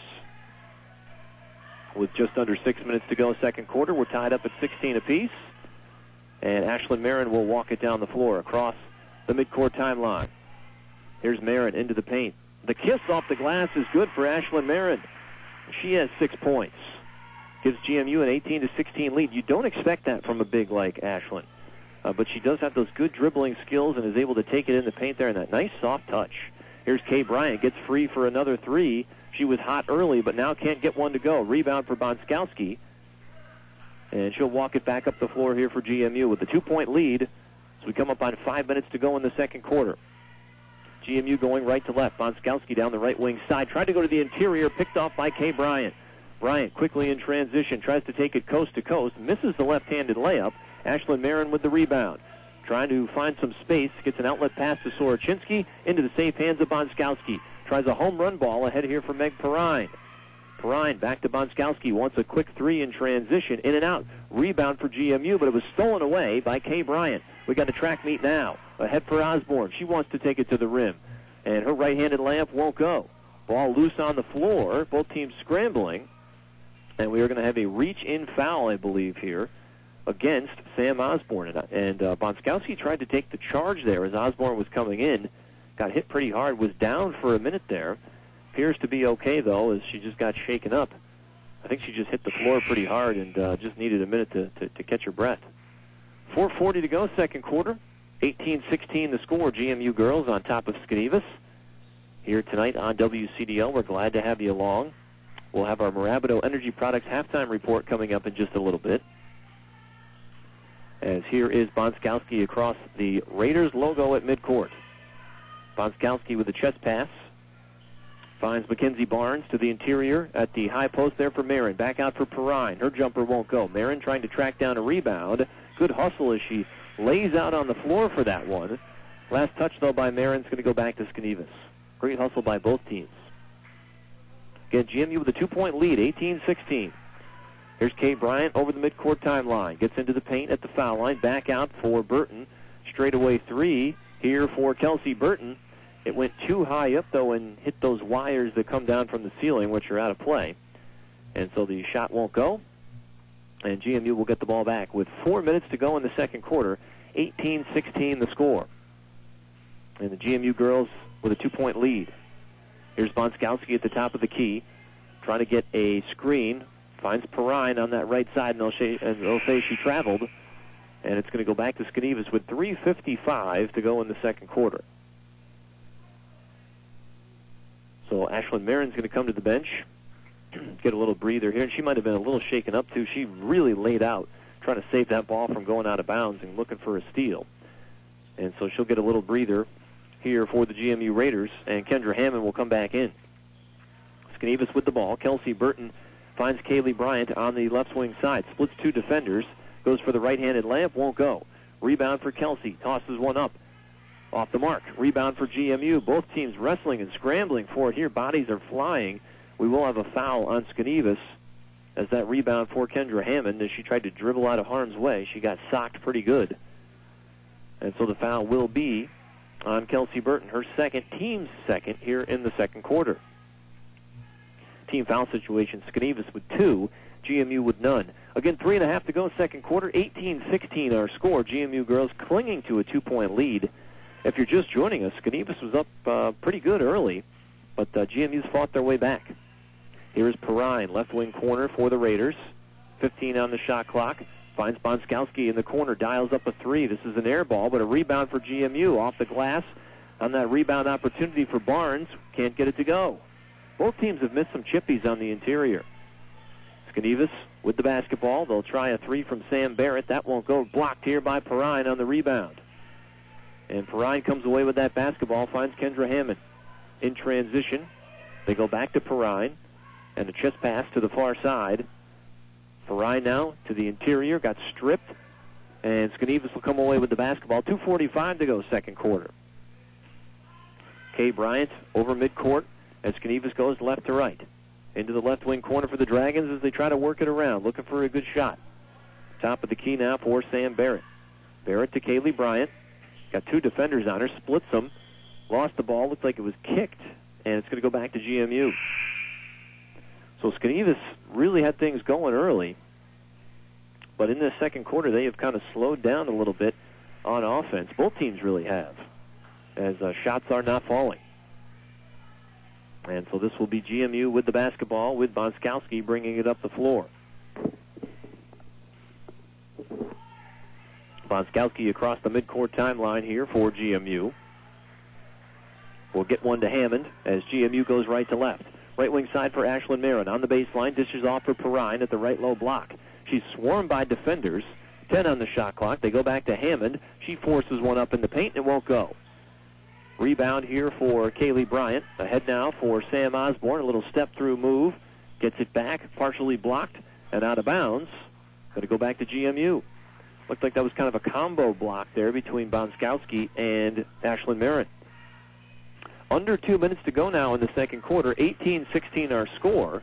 With just under 6 minutes to go, second quarter, we're tied up at 16 apiece. And Ashlyn Marin will walk it down the floor across the midcourt timeline. Here's Marin into the paint. The kiss off the glass is good for Ashlyn Marin. She has 6 points. Gives GMU an 18-16 lead. You don't expect that from a big like Ashlyn. But she does have those good dribbling skills and is able to take it in the paint there in that nice soft touch. Here's Kay Bryant, gets free for another three. She was hot early, but now can't get one to go. Rebound for Bonskowski. And she'll walk it back up the floor here for GMU with the 2-point lead. So we come up on 5 minutes to go in the second quarter. GMU going right to left. Bonskowski down the right wing side. Tried to go to the interior, picked off by Kay Bryant. Bryant quickly in transition, tries to take it coast to coast, misses the left-handed layup. Ashlyn Marin with the rebound. Trying to find some space, gets an outlet pass to Sorochinsky into the safe hands of Bonskowski. Tries a home run ball ahead here for Meg Perrine. Perrine back to Bonskowski, wants a quick three in transition, in and out. Rebound for GMU, but it was stolen away by Kay Bryant. We got a track meet now. Ahead for Osborne. She wants to take it to the rim. And her right-handed layup won't go. Ball loose on the floor, both teams scrambling. And we are going to have a reach-in foul, I believe, here against Sam Osborne. And Bonskowski tried to take the charge there as Osborne was coming in. Got hit pretty hard, was down for a minute there. Appears to be okay, though, as she just got shaken up. I think she just hit the floor pretty hard and just needed a minute to catch her breath. 4:40 to go, second quarter. 18-16 the score. GMU girls on top of Skenevis. Here tonight on WCDL, we're glad to have you along. We'll have our Marabido Energy Products halftime report coming up in just a little bit. As here is Bonskowski across the Raiders logo at midcourt. Bonskowski with a chest pass. Finds Mackenzie Barnes to the interior at the high post there for Marin. Back out for Perrine. Her jumper won't go. Marin trying to track down a rebound. Good hustle as she lays out on the floor for that one. Last touch, though, by Marin is going to go back to Skenevis. Great hustle by both teams. Again, GMU with a 2-point lead, 18-16. Here's Kay Bryant over the midcourt timeline. Gets into the paint at the foul line. Back out for Burton. Straightaway three here for Kelsey Burton. It went too high up, though, and hit those wires that come down from the ceiling, which are out of play. And so the shot won't go. And GMU will get the ball back with 4 minutes to go in the second quarter. 18-16 the score. And the GMU girls with a 2-point lead. Here's Bonskowski at the top of the key, trying to get a screen. Finds Perrine on that right side, and they'll say she traveled. And it's going to go back to Skenevis with 3:55 to go in the second quarter. So Ashlyn Marin's going to come to the bench, get a little breather here, and she might have been a little shaken up, too. She really laid out, trying to save that ball from going out of bounds and looking for a steal. And so she'll get a little breather here for the GMU Raiders, and Kendra Hammond will come back in. Skenevis with the ball. Kelsey Burton finds Kaylee Bryant on the left wing side. Splits two defenders. Goes for the right-handed layup. Won't go. Rebound for Kelsey. Tosses one up. Off the mark. Rebound for GMU. Both teams wrestling and scrambling for it here. Bodies are flying. We will have a foul on Skenevis as that rebound for Kendra Hammond as she tried to dribble out of harm's way. She got socked pretty good. And so the foul will be on Kelsey Burton, her second, team's second here in the second quarter. Team foul situation, Skenevis with 2, GMU with none. Again, 3.5 to go, second quarter, 18-16 our score. GMU girls clinging to a 2-point lead. If you're just joining us, Skenevis was up pretty good early, but GMU's fought their way back. Here's Perrine, left wing corner for the Raiders. 15 on the shot clock. Finds Bonskowski in the corner, dials up a 3. This is an air ball, but a rebound for GMU off the glass on that rebound opportunity for Barnes. Can't get it to go. Both teams have missed some chippies on the interior. Skenevis with the basketball. They'll try a 3 from Sam Barrett. That won't go. Blocked here by Perrine on the rebound. And Perrine comes away with that basketball, finds Kendra Hammond. In transition, they go back to Perrine, and a chest pass to the far side Farai now to the interior, got stripped, and Skenevus will come away with the basketball. 2:45 to go, second quarter. Kay Bryant over midcourt as Skenevus goes left to right. Into the left wing corner for the Dragons as they try to work it around, looking for a good shot. Top of the key now for Sam Barrett. Barrett to Kaylee Bryant. Got two defenders on her, splits them, lost the ball, looked like it was kicked, and it's going to go back to GMU. So Skenevus really had things going early, but in the second quarter they have kind of slowed down a little bit on offense. Both teams really have, as shots are not falling. And so this will be GMU with the basketball, with Bonskowski bringing it up the floor. Bonskowski across the midcourt timeline here for GMU. We'll get one to Hammond as GMU goes right to left. Right wing side for Ashlyn Marin. On the baseline, dishes off for Perrine at the right low block. She's swarmed by defenders. 10 on the shot clock. They go back to Hammond. She forces one up in the paint and it won't go. Rebound here for Kaylee Bryant. Ahead now for Sam Osborne. A little step-through move. Gets it back, partially blocked, and out of bounds. Going to go back to GMU. Looked like that was kind of a combo block there between Bonskowski and Ashlyn Marin. Under 2 minutes to go now in the second quarter. 18-16 our score,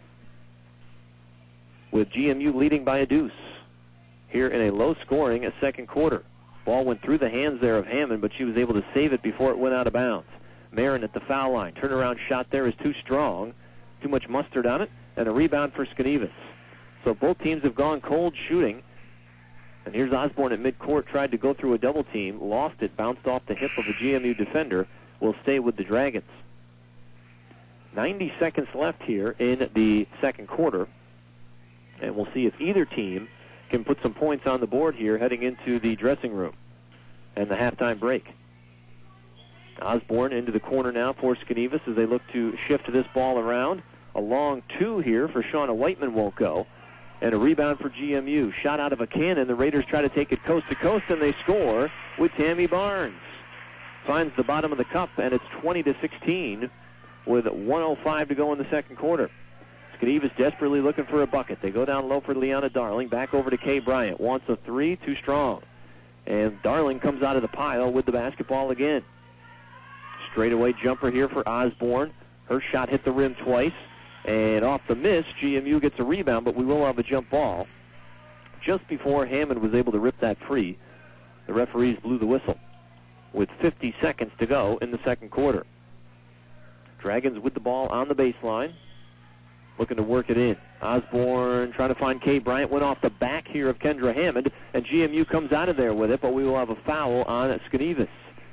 with GMU leading by a deuce here in a low-scoring second quarter. Ball went through the hands there of Hammond, but she was able to save it before it went out of bounds. Marin at the foul line. Turnaround shot there is too strong. Too much mustard on it, and a rebound for Skenevus. So both teams have gone cold shooting. And here's Osborne at midcourt, tried to go through a double team, lost it, bounced off the hip of a GMU defender, will stay with the Dragons. 90 seconds left here in the second quarter, and we'll see if either team can put some points on the board here heading into the dressing room and the halftime break. Osborne into the corner now for Skenevus as they look to shift this ball around. A long two here for Shauna Whiteman won't go. And a rebound for GMU. Shot out of a cannon. The Raiders try to take it coast to coast, and they score with Tammy Barnes. Finds the bottom of the cup, and it's 20-16 with 1:05 to go in the second quarter. Skenevus desperately looking for a bucket. They go down low for Leanna Darling. Back over to Kay Bryant. Wants a three, too strong. And Darling comes out of the pile with the basketball again. Straightaway jumper here for Osborne. Her shot hit the rim twice. And off the miss, GMU gets a rebound, but we will have a jump ball. Just before Hammond was able to rip that free, the referees blew the whistle with 50 seconds to go in the second quarter. Dragons with the ball on the baseline, looking to work it in. Osborne trying to find Kay Bryant, went off the back here of Kendra Hammond, and GMU comes out of there with it, but we will have a foul on Skenevus.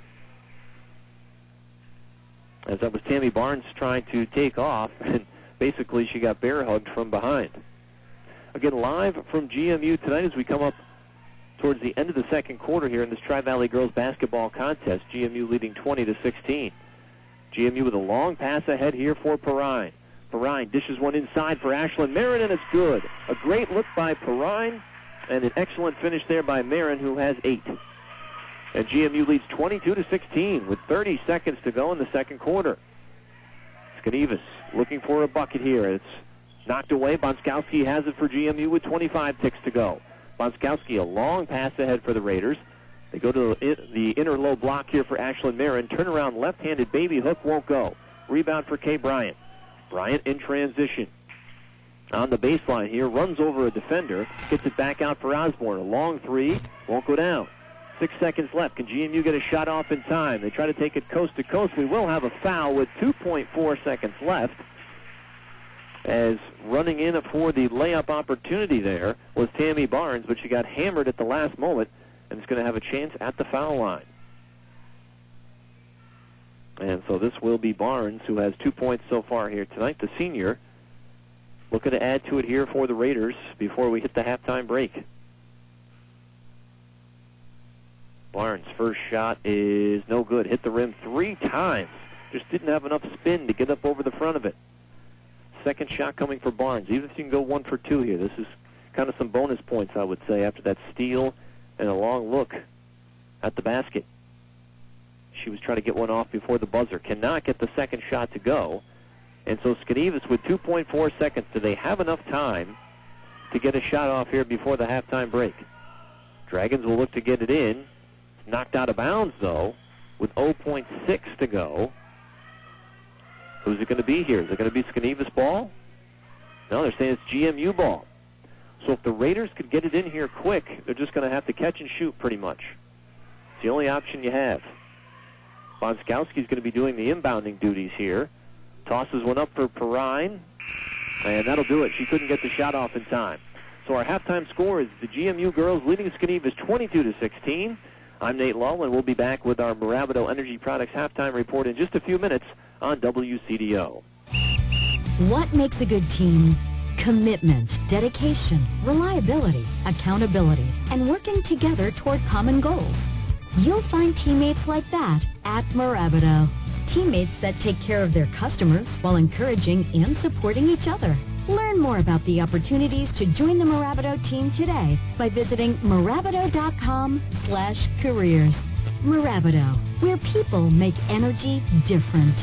As that was Tammy Barnes trying to take off, and basically she got bear hugged from behind. Again, live from GMU tonight as we come up towards the end of the second quarter here in this Tri-Valley Girls Basketball Contest. GMU leading 20-16. GMU with a long pass ahead here for Perrine. Perrine dishes one inside for Ashlyn Marin, and it's good. A great look by Perrine, and an excellent finish there by Marin, who has 8. And GMU leads 22-16 with 30 seconds to go in the second quarter. Skenevus looking for a bucket here. It's knocked away. Bonskowski has it for GMU with 25 ticks to go. Bonskowski, a long pass ahead for the Raiders. They go to the inner low block here for Ashlyn Marin. Turnaround left-handed baby hook won't go. Rebound for Kay Bryant. Bryant in transition. On the baseline here, runs over a defender, gets it back out for Osborne. A long three, won't go down. 6 seconds left. Can GMU get a shot off in time? They try to take it coast to coast. We will have a foul with 2.4 seconds left, as running in for the layup opportunity there was Tammy Barnes, but she got hammered at the last moment and is going to have a chance at the foul line. And so this will be Barnes, who has 2 points so far here tonight. The senior looking to add to it here for the Raiders before we hit the halftime break. Barnes' first shot is no good. Hit the rim 3 times. Just didn't have enough spin to get up over the front of it. Second shot coming for Barnes. Even if you can go 1 for 2 here, this is kind of some bonus points, I would say, after that steal and a long look at the basket. She was trying to get one off before the buzzer. Cannot get the second shot to go. And so Skenevus with 2.4 seconds. Do they have enough time to get a shot off here before the halftime break. Dragons will look to get it in. Knocked out of bounds, though, with 0.6 to go. Who's it going to be here? Is it going to be Skenevis ball? No, they're saying it's GMU ball. So if the Raiders could get it in here quick, they're just going to have to catch and shoot pretty much. It's the only option you have. Bonskowski's going to be doing the inbounding duties here. Tosses one up for Perrine, and that'll do it. She couldn't get the shot off in time. So our halftime score is the GMU girls leading Skenevis 22-16. I'm Nate Lull, and we'll be back with our Moravido Energy Products halftime report in just a few minutes on WCDO. What makes a good team? Commitment, dedication, reliability, accountability, and working together toward common goals. You'll find teammates like that at Moravido. Teammates that take care of their customers while encouraging and supporting each other. Learn more about the opportunities to join the Moravido team today by visiting moravido.com/careers. Moravido, where people make energy different.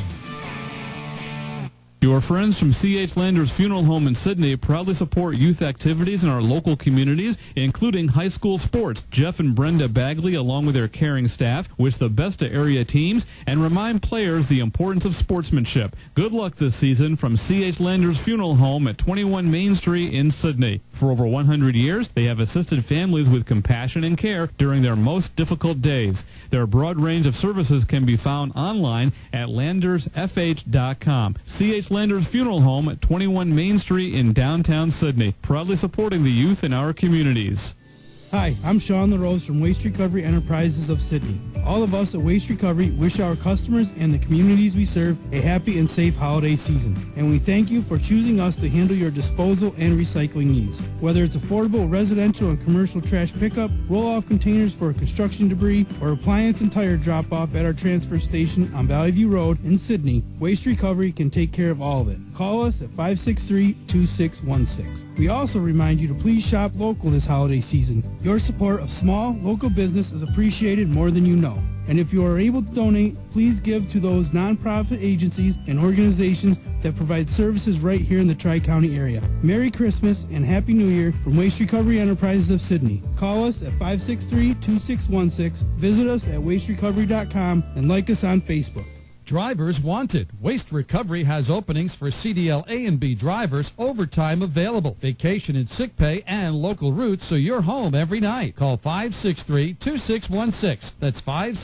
Your friends from C.H. Landers Funeral Home in Sydney proudly support youth activities in our local communities, including high school sports. Jeff and Brenda Bagley, along with their caring staff, wish the best to area teams and remind players the importance of sportsmanship. Good luck this season from C.H. Landers Funeral Home at 21 Main Street in Sydney. For over 100 years, they have assisted families with compassion and care during their most difficult days. Their broad range of services can be found online at landersfh.com. C.H. Landers Funeral Home at 21 Main Street in downtown Sydney, proudly supporting the youth in our communities. Hi, I'm Sean LaRose from Waste Recovery Enterprises of Sydney. All of us at Waste Recovery wish our customers and the communities we serve a happy and safe holiday season. And we thank you for choosing us to handle your disposal and recycling needs. Whether it's affordable residential and commercial trash pickup, roll-off containers for construction debris, or appliance and tire drop-off at our transfer station on Valley View Road in Sydney, Waste Recovery can take care of all of it. Call us at 563-2616. We also remind you to please shop local this holiday season. Your support of small, local business is appreciated more than you know. And if you are able to donate, please give to those nonprofit agencies and organizations that provide services right here in the Tri-County area. Merry Christmas and Happy New Year from Waste Recovery Enterprises of Sydney. Call us at 563-2616, visit us at wasterecovery.com, and like us on Facebook. Drivers wanted. Waste Recovery has openings for CDL A and B drivers, overtime available, vacation and sick pay, and local routes so you're home every night. Call 563-2616. That's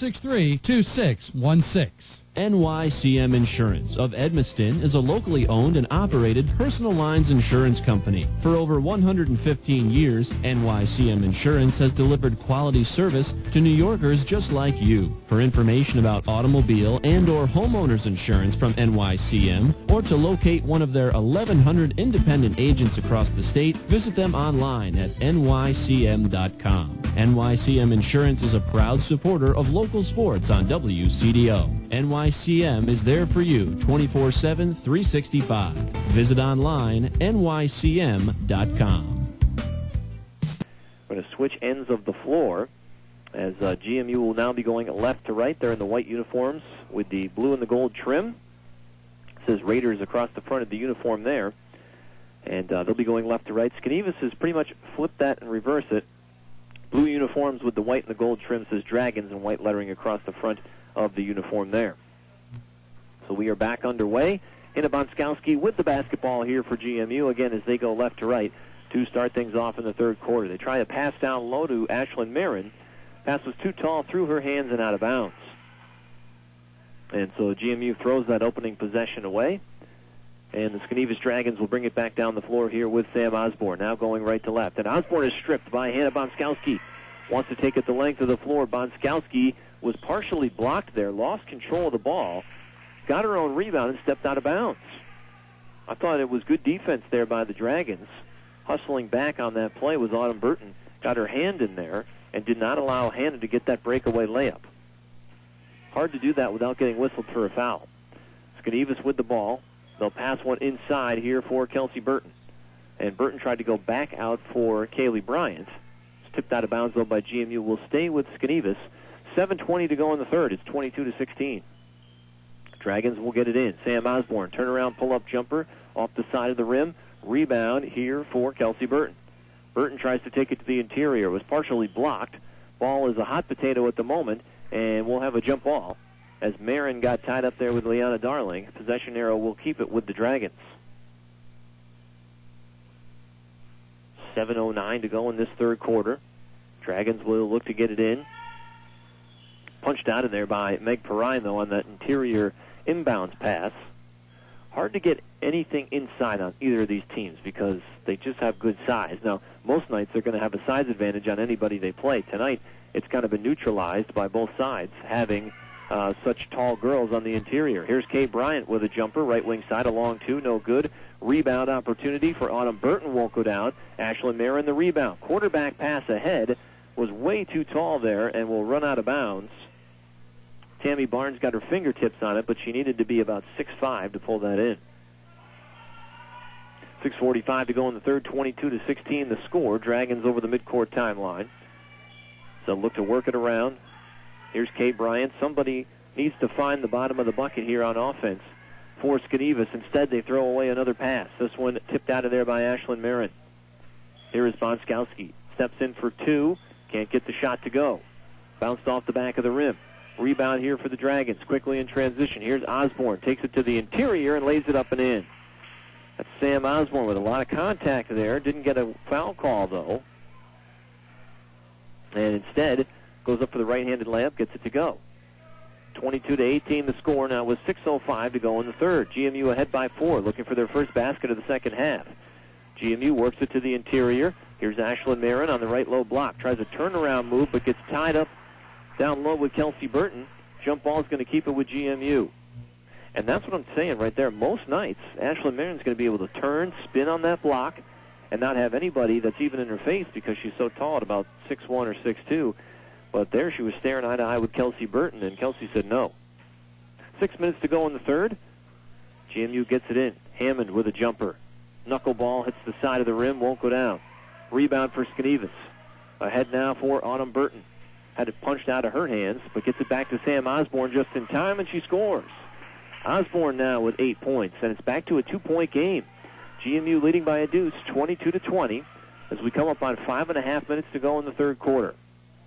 563-2616. NYCM Insurance of Edmiston is a locally owned and operated personal lines insurance company. For over 115 years, NYCM Insurance has delivered quality service to New Yorkers just like you. For information about automobile and or homeowners insurance from NYCM, or to locate one of their 1,100 independent agents across the state, visit them online at nycm.com. NYCM Insurance is a proud supporter of local sports on WCDO. NYCM is there for you 24/7, 365. Visit online nycm.com. We're going to switch ends of the floor as GMU will now be going left to right. They're in the white uniforms with the blue and the gold trim. It says Raiders across the front of the uniform there. And they'll be going left to right. Skenevis has pretty much flipped that and reversed it. Blue uniforms with the white and the gold trim says Dragons and white lettering across the front of the uniform there. So we are back underway. Hannah Bonskowski with the basketball here for GMU, again, as they go left to right to start things off in the third quarter. They try a pass down low to Ashlyn Marin. Pass was too tall, through her hands and out of bounds. And so GMU throws that opening possession away. And the Skenevis Dragons will bring it back down the floor here with Sam Osborne, now going right to left. And Osborne is stripped by Hannah Bonskowski. Wants to take it the length of the floor. Bonskowski was partially blocked there, lost control of the ball, got her own rebound, and stepped out of bounds. I thought it was good defense there by the Dragons. Hustling back on that play was Autumn Burton. Got her hand in there and did not allow Hannah to get that breakaway layup. Hard to do that without getting whistled for a foul. Skenevis with the ball. They'll pass one inside here for Kelsey Burton. And Burton tried to go back out for Kaylee Bryant. It's tipped out of bounds, though, by GMU. Will stay with Skenevis. 7:20 to go in the third. It's 22-16. Dragons will get it in. Sam Osborne, turnaround pull-up jumper off the side of the rim. Rebound here for Kelsey Burton. Burton tries to take it to the interior. It was partially blocked. Ball is a hot potato at the moment, and we'll have a jump ball as Marin got tied up there with Leanna Darling. Possession arrow will keep it with the Dragons. 7:09 to go in this third quarter. Dragons will look to get it in. Punched out of there by Meg Perrine, though, on that interior inbounds pass. Hard to get anything inside on either of these teams because they just have good size. Now, most nights they're going to have a size advantage on anybody they play. Tonight, it's kind of been neutralized by both sides, having such tall girls on the interior. Here's Kay Bryant with a jumper, right wing side, a long two, no good. Rebound opportunity for Autumn Burton, won't go down. Ashlyn Marin the rebound. Quarterback pass ahead was way too tall there and will run out of bounds. Tammy Barnes got her fingertips on it, but she needed to be about 6'5" to pull that in. 6:45 to go in the third, 22-16 the score. Dragons over the midcourt timeline. So look to work it around. Here's Kay Bryant. Somebody needs to find the bottom of the bucket here on offense for Skenevus. Instead, they throw away another pass. This one tipped out of there by Ashlyn Marin. Here is Bonskowski. Steps in for two. Can't get the shot to go. Bounced off the back of the rim. Rebound here for the Dragons. Quickly in transition. Here's Osborne. Takes it to the interior and lays it up and in. That's Sam Osborne with a lot of contact there. Didn't get a foul call, though. And instead goes up for the right-handed layup, gets it to go. 22-18 the score now with 6:05 to go in the third. GMU ahead by 4, looking for their first basket of the second half. GMU works it to the interior. Here's Ashlyn Marin on the right low block. Tries a turnaround move, but gets tied up down low with Kelsey Burton. Jump ball is going to keep it with GMU. And that's what I'm saying right there. Most nights, Ashlyn Marin's going to be able to turn, spin on that block, and not have anybody that's even in her face because she's so tall at about 6'1 or 6'2. But there she was staring eye to eye with Kelsey Burton, and Kelsey said no. 6 minutes to go in the third. GMU gets it in. Hammond with a jumper. Knuckleball hits the side of the rim, won't go down. Rebound for Skenevus. Ahead now for Autumn Burton. Had it punched out of her hands, but gets it back to Sam Osborne just in time, and she scores. Osborne now with 8 points, and it's back to a 2-point game. GMU leading by a deuce, 22-20, as we come up on 5.5 minutes to go in the third quarter.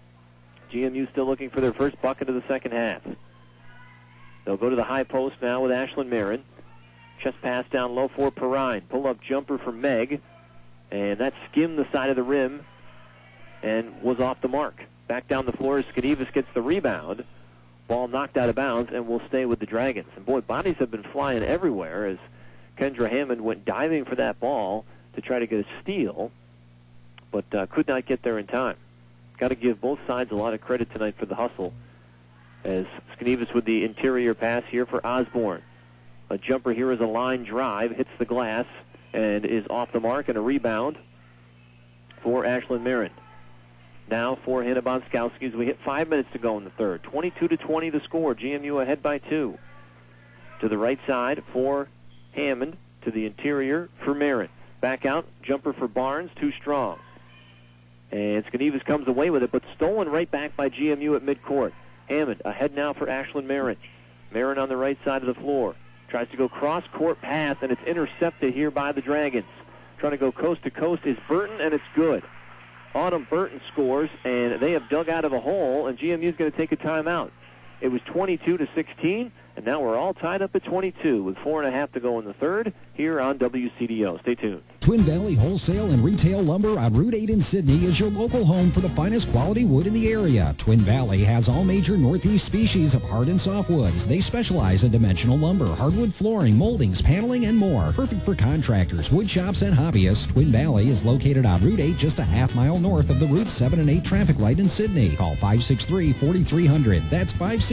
GMU still looking for their first bucket of the second half. They'll go to the high post now with Ashlyn Marin. Chest pass down low for Perrine. Pull-up jumper for Meg, and that skimmed the side of the rim and was off the mark. Back down the floor as Skenevus gets the rebound. Ball knocked out of bounds and will stay with the Dragons. And boy, bodies have been flying everywhere as Kendra Hammond went diving for that ball to try to get a steal, but could not get there in time. Got to give both sides a lot of credit tonight for the hustle. As Skenevus with the interior pass here for Osborne. A jumper here is a line drive, hits the glass, and is off the mark, and a rebound for Ashlyn Marin. Now for Hannah Bonskowski as we hit 5 minutes to go in the third. 22-20 the score. GMU ahead by 2. To the right side for Hammond. To the interior for Marin. Back out. Jumper for Barnes. Too strong. And Skenevus comes away with it, but stolen right back by GMU at midcourt. Hammond ahead now for Ashlyn Marin. Marin on the right side of the floor. Tries to go cross-court pass, and it's intercepted here by the Dragons. Trying to go coast to coast is Burton, and it's good. Autumn Burton scores, and they have dug out of a hole, and GMU's going to take a timeout. It was 22-16, and now we're all tied up at 22 with 4.5 to go in the third here on WCDO. Stay tuned. Twin Valley Wholesale and Retail Lumber on Route 8 in Sydney is your local home for the finest quality wood in the area. Twin Valley has all major Northeast species of hard and soft woods. They specialize in dimensional lumber, hardwood flooring, moldings, paneling, and more. Perfect for contractors, wood shops, and hobbyists. Twin Valley is located on Route 8 just a half mile north of the Route 7 and 8 traffic light in Sydney. Call 563-4300. That's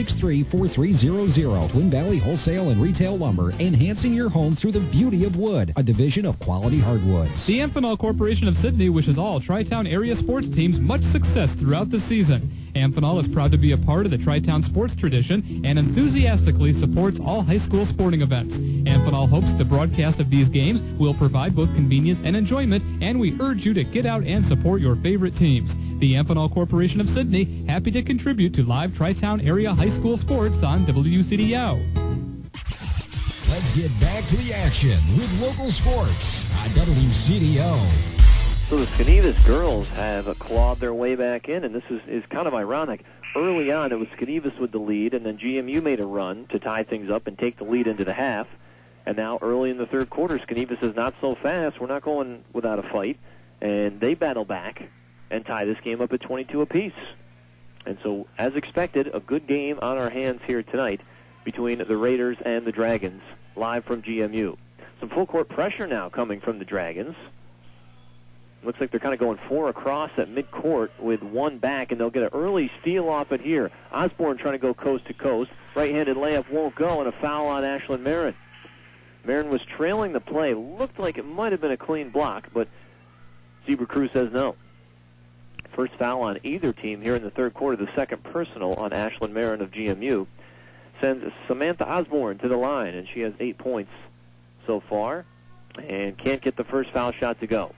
563-4300. Twin Valley Wholesale and Retail Lumber, enhancing your home through the beauty of wood, a division of Quality Hardwoods. The Amphenol Corporation of Sydney wishes all Tri-Town area sports teams much success throughout the season. Amphenol is proud to be a part of the Tri-Town sports tradition and enthusiastically supports all high school sporting events. Amphenol hopes the broadcast of these games will provide both convenience and enjoyment, and we urge you to get out and support your favorite teams. The Amphenol Corporation of Sydney, happy to contribute to live Tri-Town area high school sports on WCDO. Let's get back to the action with local sports on WCDO. So the Skenevis girls have clawed their way back in, and this is kind of ironic. Early on, it was Skenevis with the lead, and then GMU made a run to tie things up and take the lead into the half. And now early in the third quarter, Skenevis is not so fast. We're not going without a fight. And they battle back and tie this game up at 22 apiece. And so, as expected, a good game on our hands here tonight between the Raiders and the Dragons, live from GMU. Some full-court pressure now coming from the Dragons. Looks like they're kind of going 4 across at midcourt with 1 back, and they'll get an early steal off it here. Osborne trying to go coast to coast. Right-handed layup won't go, and a foul on Ashlyn Marin. Marin was trailing the play. Looked like it might have been a clean block, but Zebra Crew says no. First foul on either team here in the third quarter, the second personal on Ashlyn Marin of GMU. Sends Samantha Osborne to the line, and she has 8 points so far and can't get the first foul shot to go.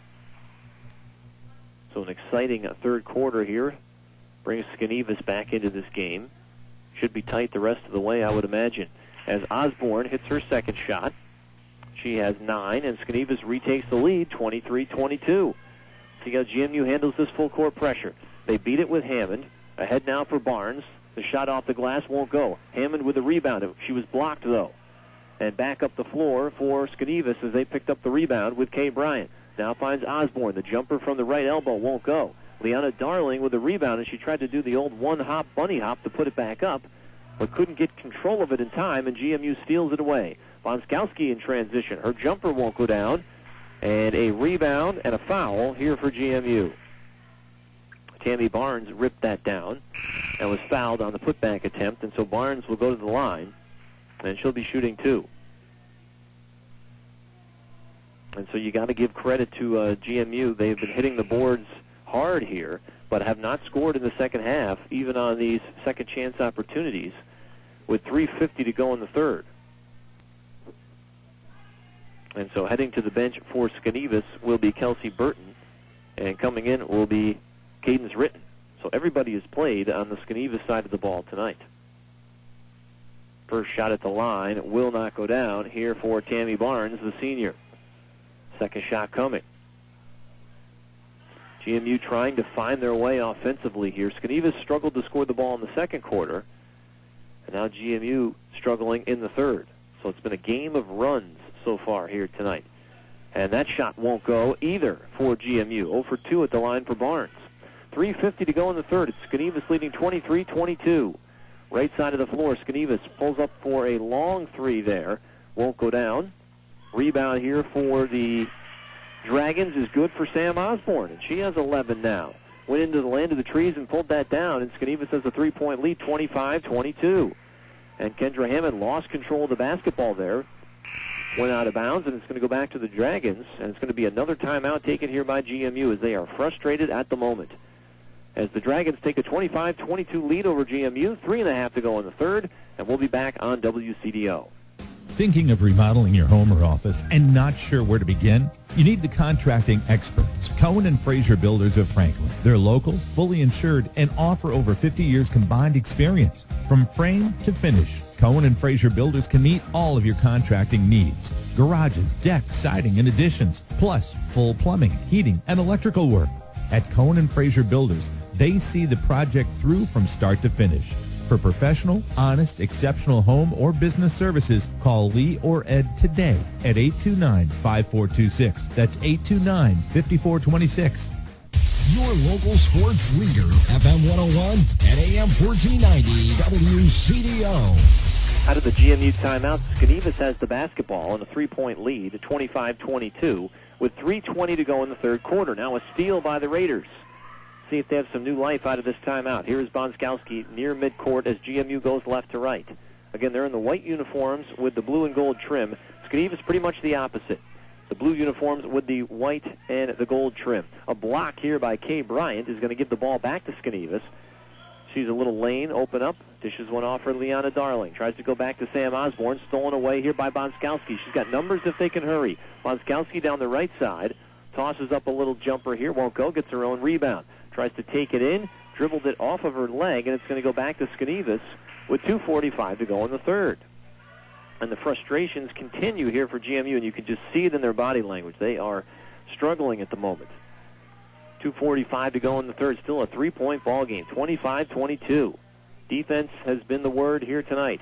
So an exciting third quarter here. Brings Skenevis back into this game. Should be tight the rest of the way, I would imagine. As Osborne hits her second shot. She has 9, and Skenevis retakes the lead, 23-22. See how GMU handles this full-court pressure. They beat it with Hammond. Ahead now for Barnes. The shot off the glass won't go. Hammond with the rebound. She was blocked, though. And back up the floor for Skenevis as they picked up the rebound with Kay Bryant. Now finds Osborne. The jumper from the right elbow won't go. Leanna Darling with the rebound, and she tried to do the old one-hop, bunny hop to put it back up, but couldn't get control of it in time, and GMU steals it away. Bonskowski in transition. Her jumper won't go down, and a rebound and a foul here for GMU. Tammy Barnes ripped that down and was fouled on the putback attempt, and so Barnes will go to the line, and she'll be shooting 2. And so you got to give credit to GMU. They've been hitting the boards hard here, but have not scored in the second half, even on these second chance opportunities, with 3:50 to go in the third. And so heading to the bench for Skenevis will be Kelsey Burton, and coming in will be Cadence Ritten. So everybody has played on the Skenevis side of the ball tonight. First shot at the line will not go down here for Tammy Barnes, the senior. Second shot coming. GMU trying to find their way offensively here. Skenevis struggled to score the ball in the second quarter, and now GMU struggling in the third. So it's been a game of runs so far here tonight. And that shot won't go either for GMU. 0 for 2 at the line for Barnes. 3:50 to go in the third. It's Skenevis leading 23-22. Right side of the floor, Skenevis pulls up for a long 3 there. Won't go down. Rebound here for the Dragons is good for Sam Osborne, and she has 11 now. Went into the land of the trees and pulled that down, and Skenevis has a 3-point lead, 25-22. And Kendra Hammond lost control of the basketball there. Went out of bounds, and it's going to go back to the Dragons, and it's going to be another timeout taken here by GMU as they are frustrated at the moment. As the Dragons take a 25-22 lead over GMU, 3.5 to go in the third, and we'll be back on WCDO. Thinking of remodeling your home or office and not sure where to begin? You need the contracting experts, Cohen and Fraser Builders of Franklin. They're local, fully insured, and offer over 50 years combined experience. From frame to finish, Cohen and Fraser Builders can meet all of your contracting needs. Garages, decks, siding, and additions, plus full plumbing, heating, and electrical work. At Cohen and Fraser Builders, they see the project through from start to finish. For professional, honest, exceptional home or business services, call Lee or Ed today at 829-5426. That's 829-5426. Your local sports leader, FM 101 and AM 1490 WCDO. Out of the GMU timeout, Skenevis has the basketball in a 3-point lead, 25-22, with 3:20 to go in the third quarter. Now a steal by the Raiders. See if they have some new life out of this timeout. Here is Bonskowski near midcourt as GMU goes left to right. Again, they're in the white uniforms with the blue and gold trim. Skenevis pretty much the opposite. The blue uniforms with the white and the gold trim. A block here by Kay Bryant is going to give the ball back to Skenevis. Sees a little lane open up. Dishes one off for Leanna Darling. Tries to go back to Sam Osborne. Stolen away here by Bonskowski. She's got numbers if they can hurry. Bonskowski down the right side. Tosses up a little jumper here. Won't go. Gets her own rebound. Tries to take it in, dribbled it off of her leg, and it's going to go back to Skenevis with 2:45 to go in the third. And the frustrations continue here for GMU, and you can just see it in their body language. They are struggling at the moment. 2:45 to go in the third. Still a 3-point ball game. 25-22. Defense has been the word here tonight.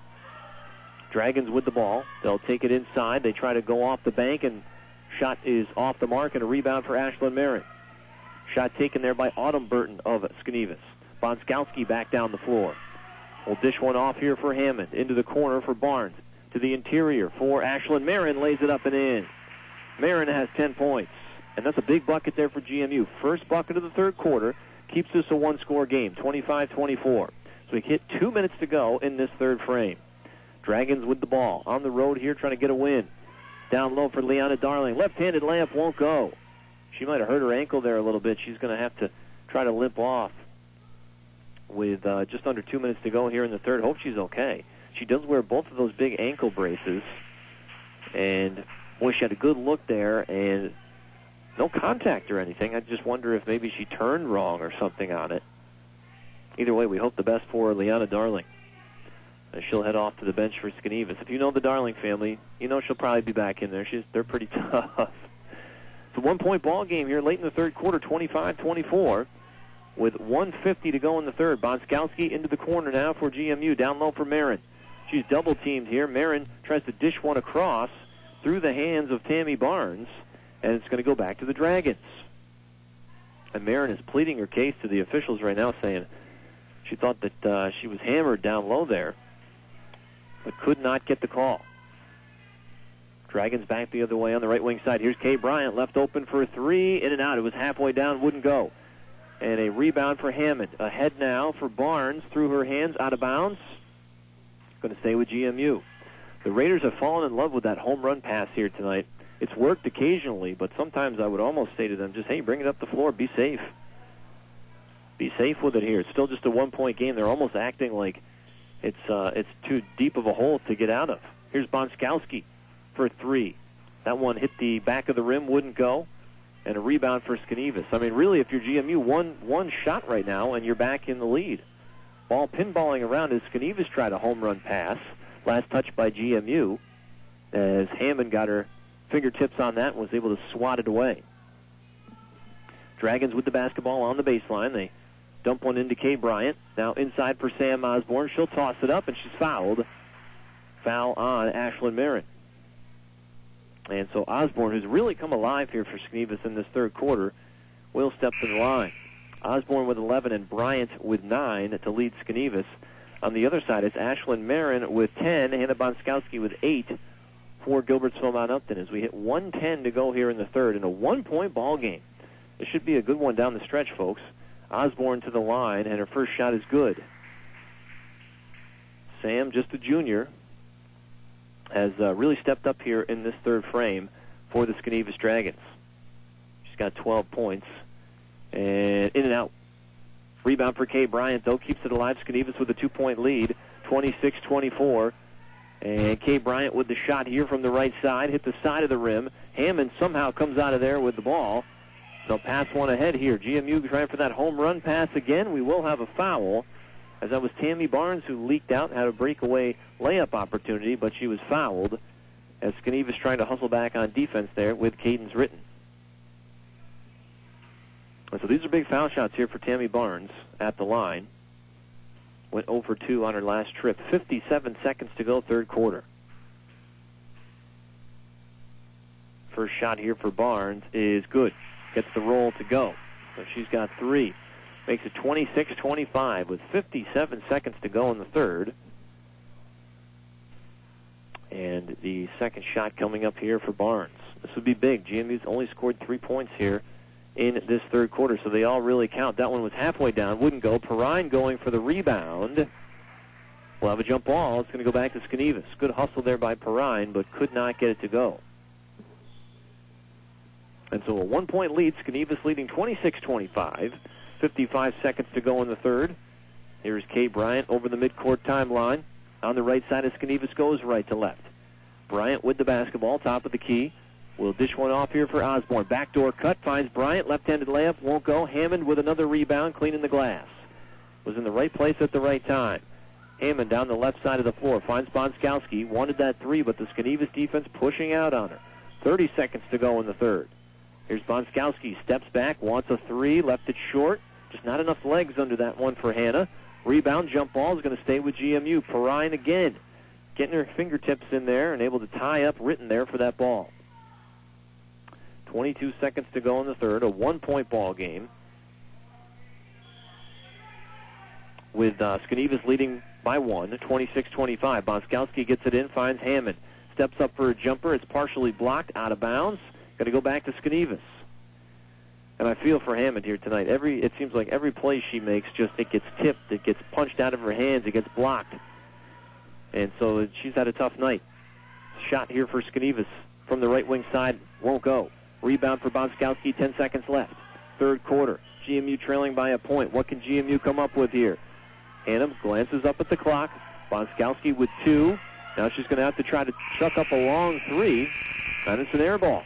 Dragons with the ball. They'll take it inside. They try to go off the bank, and shot is off the mark, and a rebound for Ashlyn Marin. Shot taken there by Autumn Burton of Skenevis. Bonskowski back down the floor. We'll dish one off here for Hammond. Into the corner for Barnes. To the interior for Ashlyn Marin. Lays it up and in. Marin has 10 points. And that's a big bucket there for GMU. First bucket of the third quarter. Keeps this a one-score game. 25-24. So we hit 2 minutes to go in this third frame. Dragons with the ball. On the road here trying to get a win. Down low for Leanna Darling. Left-handed layup won't go. She might have hurt her ankle there a little bit. She's going to have to try to limp off with just under 2 minutes to go here in the third. Hope she's okay. She does wear both of those big ankle braces. And, boy, she had a good look there and no contact or anything. I just wonder if maybe she turned wrong or something on it. Either way, we hope the best for Leanna Darling. She'll head off to the bench for Skenevis. If you know the Darling family, you know she'll probably be back in there. They're pretty tough. It's a one-point ball game here late in the third quarter, 25-24, with 1:50 to go in the third. Bonskowski into the corner now for GMU. Down low for Marin. She's double-teamed here. Marin tries to dish one across through the hands of Tammy Barnes, and it's going to go back to the Dragons. And Marin is pleading her case to the officials right now, saying she thought that she was hammered down low there, but could not get the call. Dragons back the other way on the right wing side. Here's Kay Bryant, left open for a three. In and out. It was halfway down, wouldn't go. And a rebound for Hammond. Ahead now for Barnes, through her hands, out of bounds. Going to stay with GMU. The Raiders have fallen in love with that home run pass here tonight. It's worked occasionally, but sometimes I would almost say to them, just, hey, bring it up the floor, be safe. Be safe with it here. It's still just a one-point game. They're almost acting like it's too deep of a hole to get out of. Here's Bonskowski for three. That one hit the back of the rim, wouldn't go, and a rebound for Skenevis. I mean, really, if you're GMU, one shot right now, and you're back in the lead. Ball pinballing around as Skenevis tried a home run pass. Last touch by GMU, as Hammond got her fingertips on that and was able to swat it away. Dragons with the basketball on the baseline. They dump one into Kay Bryant. Now inside for Sam Osborne. She'll toss it up, and she's fouled. Foul on Ashlyn Marin. And so Osborne, who's really come alive here for Skenevis in this third quarter, will step to the line. Osborne with 11 and Bryant with 9 to lead Skenevis. On the other side, it's Ashlyn Marin with 10, Hannah Bonskowski with 8 for Gilbertsville Mount Upton as we hit 1:10 to go here in the third in a one-point ball game. It should be a good one down the stretch, folks. Osborne to the line, and her first shot is good. Sam, just a junior, has really stepped up here in this third frame for the Skenevis Dragons. She's got 12 points. And in and out. Rebound for Kay Bryant, though, keeps it alive. Skenevis with a 2-point lead, 26-24. And Kay Bryant with the shot here from the right side, hit the side of the rim. Hammond somehow comes out of there with the ball. They'll pass one ahead here. GMU trying for that home run pass again. We will have a foul, as that was Tammy Barnes who leaked out and had a breakaway layup opportunity, but she was fouled as Skenevis trying to hustle back on defense there with Cadence Ritten. And so these are big foul shots here for Tammy Barnes at the line. Went 0 for 2 on her last trip. 57 seconds to go, third quarter. First shot here for Barnes is good. Gets the roll to go. So she's got 3. Makes it 26-25 with 57 seconds to go in the third. And the second shot coming up here for Barnes. This would be big. GMU's only scored 3 points here in this third quarter, so they all really count. That one was halfway down, wouldn't go. Perrine going for the rebound. We'll have a jump ball. It's going to go back to Skenevis. Good hustle there by Perrine, but could not get it to go. And so a 1-point lead, Skenevis leading 26-25. 55 seconds to go in the third. Here's Kay Bryant over the midcourt timeline. On the right side as Skenevis goes right to left. Bryant with the basketball, top of the key. We'll dish one off here for Osborne. Backdoor cut, finds Bryant. Left-handed layup, won't go. Hammond with another rebound, cleaning the glass. Was in the right place at the right time. Hammond down the left side of the floor. Finds Bonskowski. Wanted that 3, but the Skenevis defense pushing out on her. 30 seconds to go in the third. Here's Bonskowski, steps back, wants a three, left it short. Just not enough legs under that one for Hannah. Rebound, jump ball is going to stay with GMU. Perrine again, getting her fingertips in there and able to tie up Ritten there for that ball. 22 seconds to go in the third, a 1-point ball game. With Skenevus leading by 1, 26-25. Bonskowski gets it in, finds Hammond. Steps up for a jumper. It's partially blocked, out of bounds. Going to go back to Skenevus. And I feel for Hammond here tonight. It seems like every play she makes, it gets tipped, it gets punched out of her hands, it gets blocked. And so she's had a tough night. Shot here for Skenevus from the right wing side, won't go. Rebound for Bonskowski, 10 seconds left. Third quarter, GMU trailing by a point. What can GMU come up with here? Hannah glances up at the clock. Bonskowski with 2. Now she's going to have to try to chuck up a long 3. And it's an air ball.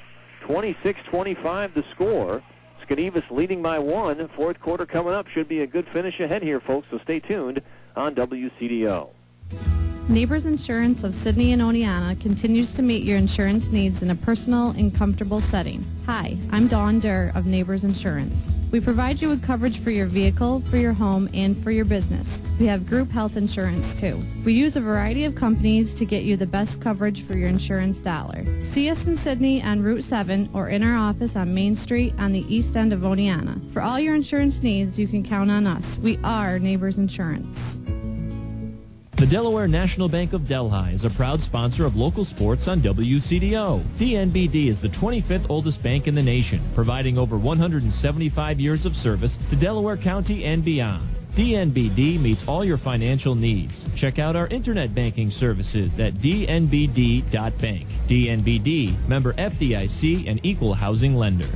26-25 the score. Skenevus leading by 1. Fourth quarter coming up. Should be a good finish ahead here, folks, so stay tuned on WCDO. Neighbors Insurance of Sydney and Oneonta continues to meet your insurance needs in a personal and comfortable setting. Hi, I'm Dawn Durr of Neighbors Insurance. We provide you with coverage for your vehicle, for your home, and for your business. We have group health insurance too. We use a variety of companies to get you the best coverage for your insurance dollar. See us in Sydney on Route 7 or in our office on Main Street on the east end of Oneonta. For all your insurance needs, you can count on us. We are Neighbors Insurance. The Delaware National Bank of Delhi is a proud sponsor of local sports on WCDO. DNBD is the 25th oldest bank in the nation, providing over 175 years of service to Delaware County and beyond. DNBD meets all your financial needs. Check out our internet banking services at dnbd.bank. DNBD, member FDIC, and equal housing lender.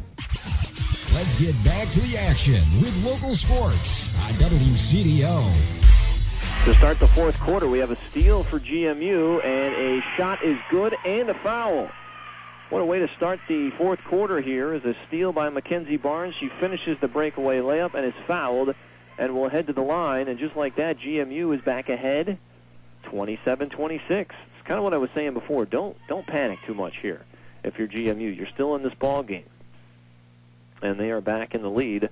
Let's get back to the action with local sports on WCDO. To start the fourth quarter, we have a steal for GMU, and a shot is good and a foul. What a way to start the fourth quarter here is a steal by Mackenzie Barnes. She finishes the breakaway layup and is fouled and will head to the line. And just like that, GMU is back ahead, 27-26. It's kind of what I was saying before. Don't panic too much here if you're GMU. You're still in this ball game. And they are back in the lead,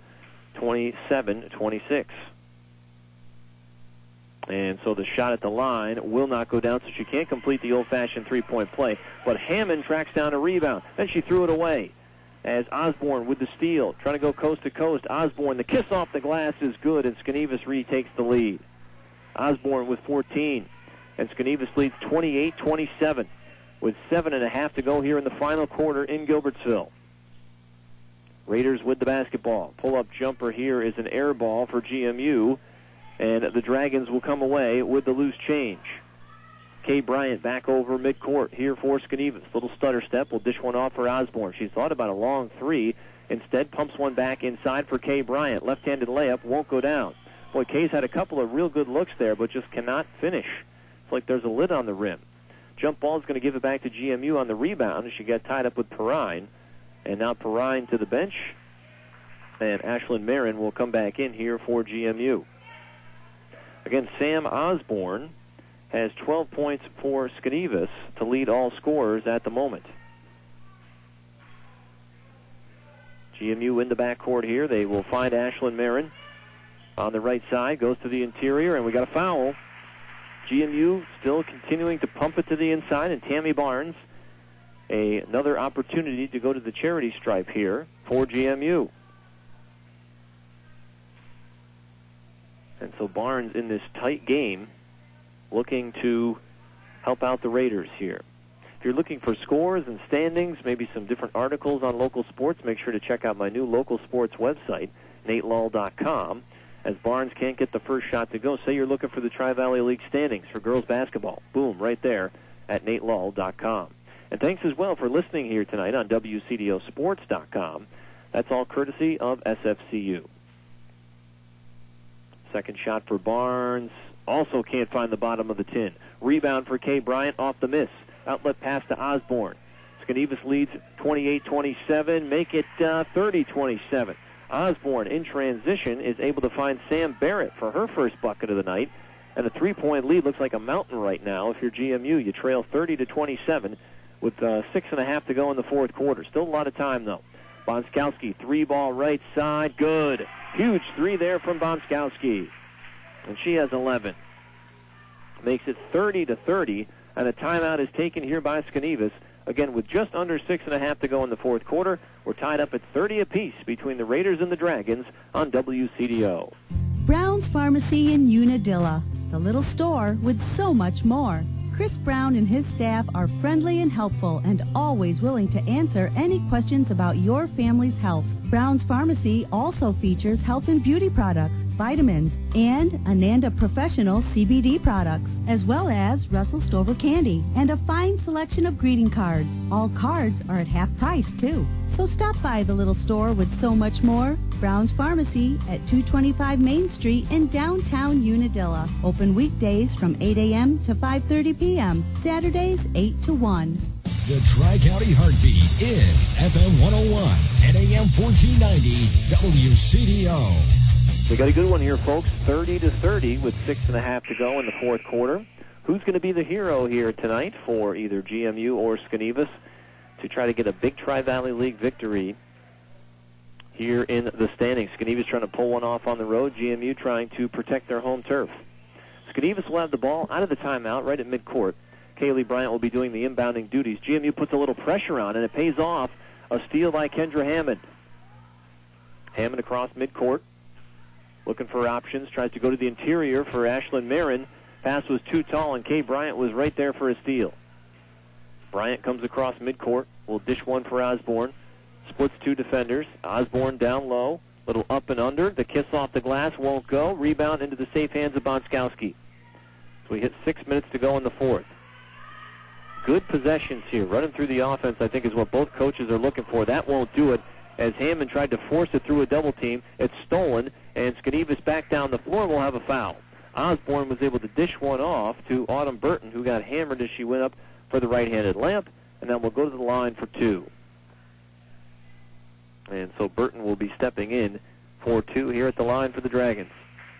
27-26. And so the shot at the line will not go down, so she can't complete the old-fashioned three-point play. But Hammond tracks down a rebound. Then she threw it away as Osborne with the steal, trying to go coast to coast. Osborne, the kiss off the glass is good, and Skenevus retakes the lead. Osborne with 14, and Skenevus leads 28-27 with 7.5 to go here in the final quarter in Gilbertsville. Raiders with the basketball. Pull-up jumper here is an air ball for GMU. And the Dragons will come away with the loose change. Kay Bryant back over midcourt here for Skenevus. Little stutter step will dish one off for Osborne. She's thought about a long 3. Instead, pumps one back inside for Kay Bryant. Left-handed layup won't go down. Boy, Kay's had a couple of real good looks there, but just cannot finish. It's like there's a lid on the rim. Jump ball is going to give it back to GMU on the rebound. She got tied up with Perrine. And now Perrine to the bench. And Ashlyn Marin will come back in here for GMU. Again, Sam Osborne has 12 points for Skenevus to lead all scorers at the moment. GMU in the backcourt here. They will find Ashlyn Marin on the right side. Goes to the interior, and we got a foul. GMU still continuing to pump it to the inside, and Tammy Barnes, another opportunity to go to the charity stripe here for GMU. And so Barnes in this tight game looking to help out the Raiders here. If you're looking for scores and standings, maybe some different articles on local sports, make sure to check out my new local sports website, NateLull.com. As Barnes can't get the first shot to go, say you're looking for the Tri-Valley League standings for girls basketball. Boom, right there at NateLull.com. And thanks as well for listening here tonight on WCDOsports.com. That's all courtesy of SFCU. Second shot for Barnes. Also can't find the bottom of the tin. Rebound for Kay Bryant off the miss. Outlet pass to Osborne. Skenevus leads 28-27. Make it 30-27. Osborne in transition is able to find Sam Barrett for her first bucket of the night. And a three-point lead looks like a mountain right now. If you're GMU, you trail 30-27 with 6.5 to go in the fourth quarter. Still a lot of time, though. Bonskowski, 3-ball right side, good. Huge 3 there from Bonskowski. And she has 11. Makes it 30-30, and a timeout is taken here by Skenevis. Again, with just under 6.5 to go in the fourth quarter, we're tied up at 30 apiece between the Raiders and the Dragons on WCDO. Brown's Pharmacy in Unadilla, the little store with so much more. Chris Brown and his staff are friendly and helpful and always willing to answer any questions about your family's health. Brown's Pharmacy also features health and beauty products, vitamins, and Ananda Professional CBD products, as well as Russell Stover candy and a fine selection of greeting cards. All cards are at half price, too. So stop by the little store with so much more. Brown's Pharmacy at 225 Main Street in downtown Unadilla. Open weekdays from 8 a.m. to 5:30 p.m. Saturdays 8 to 1. The Tri-County Heartbeat is FM 101 and AM 1490 WCDO. We got a good one here, folks. 30-30 with 6.5 to go in the fourth quarter. Who's going to be the hero here tonight for either GMU or Skenevis to try to get a big Tri-Valley League victory here in the standings? Skenevis trying to pull one off on the road. GMU trying to protect their home turf. Skenevis will have the ball out of the timeout right at midcourt. Kaylee Bryant will be doing the inbounding duties. GMU puts a little pressure on, and it pays off. A steal by Kendra Hammond. Hammond across midcourt, looking for options. Tries to go to the interior for Ashlyn Marin. Pass was too tall, and Kay Bryant was right there for a steal. Bryant comes across midcourt. Will dish one for Osborne. Splits 2 defenders. Osborne down low. Little up and under. The kiss off the glass won't go. Rebound into the safe hands of Bonskowski. So we hit 6 minutes to go in the fourth. Good possessions here. Running through the offense, I think, is what both coaches are looking for. That won't do it, as Hammond tried to force it through a double team. It's stolen, and Skenevis back down the floor will have a foul. Osborne was able to dish one off to Autumn Burton, who got hammered as she went up for the right-handed lamp, and then we'll go to the line for 2. And so Burton will be stepping in for 2 here at the line for the Dragons.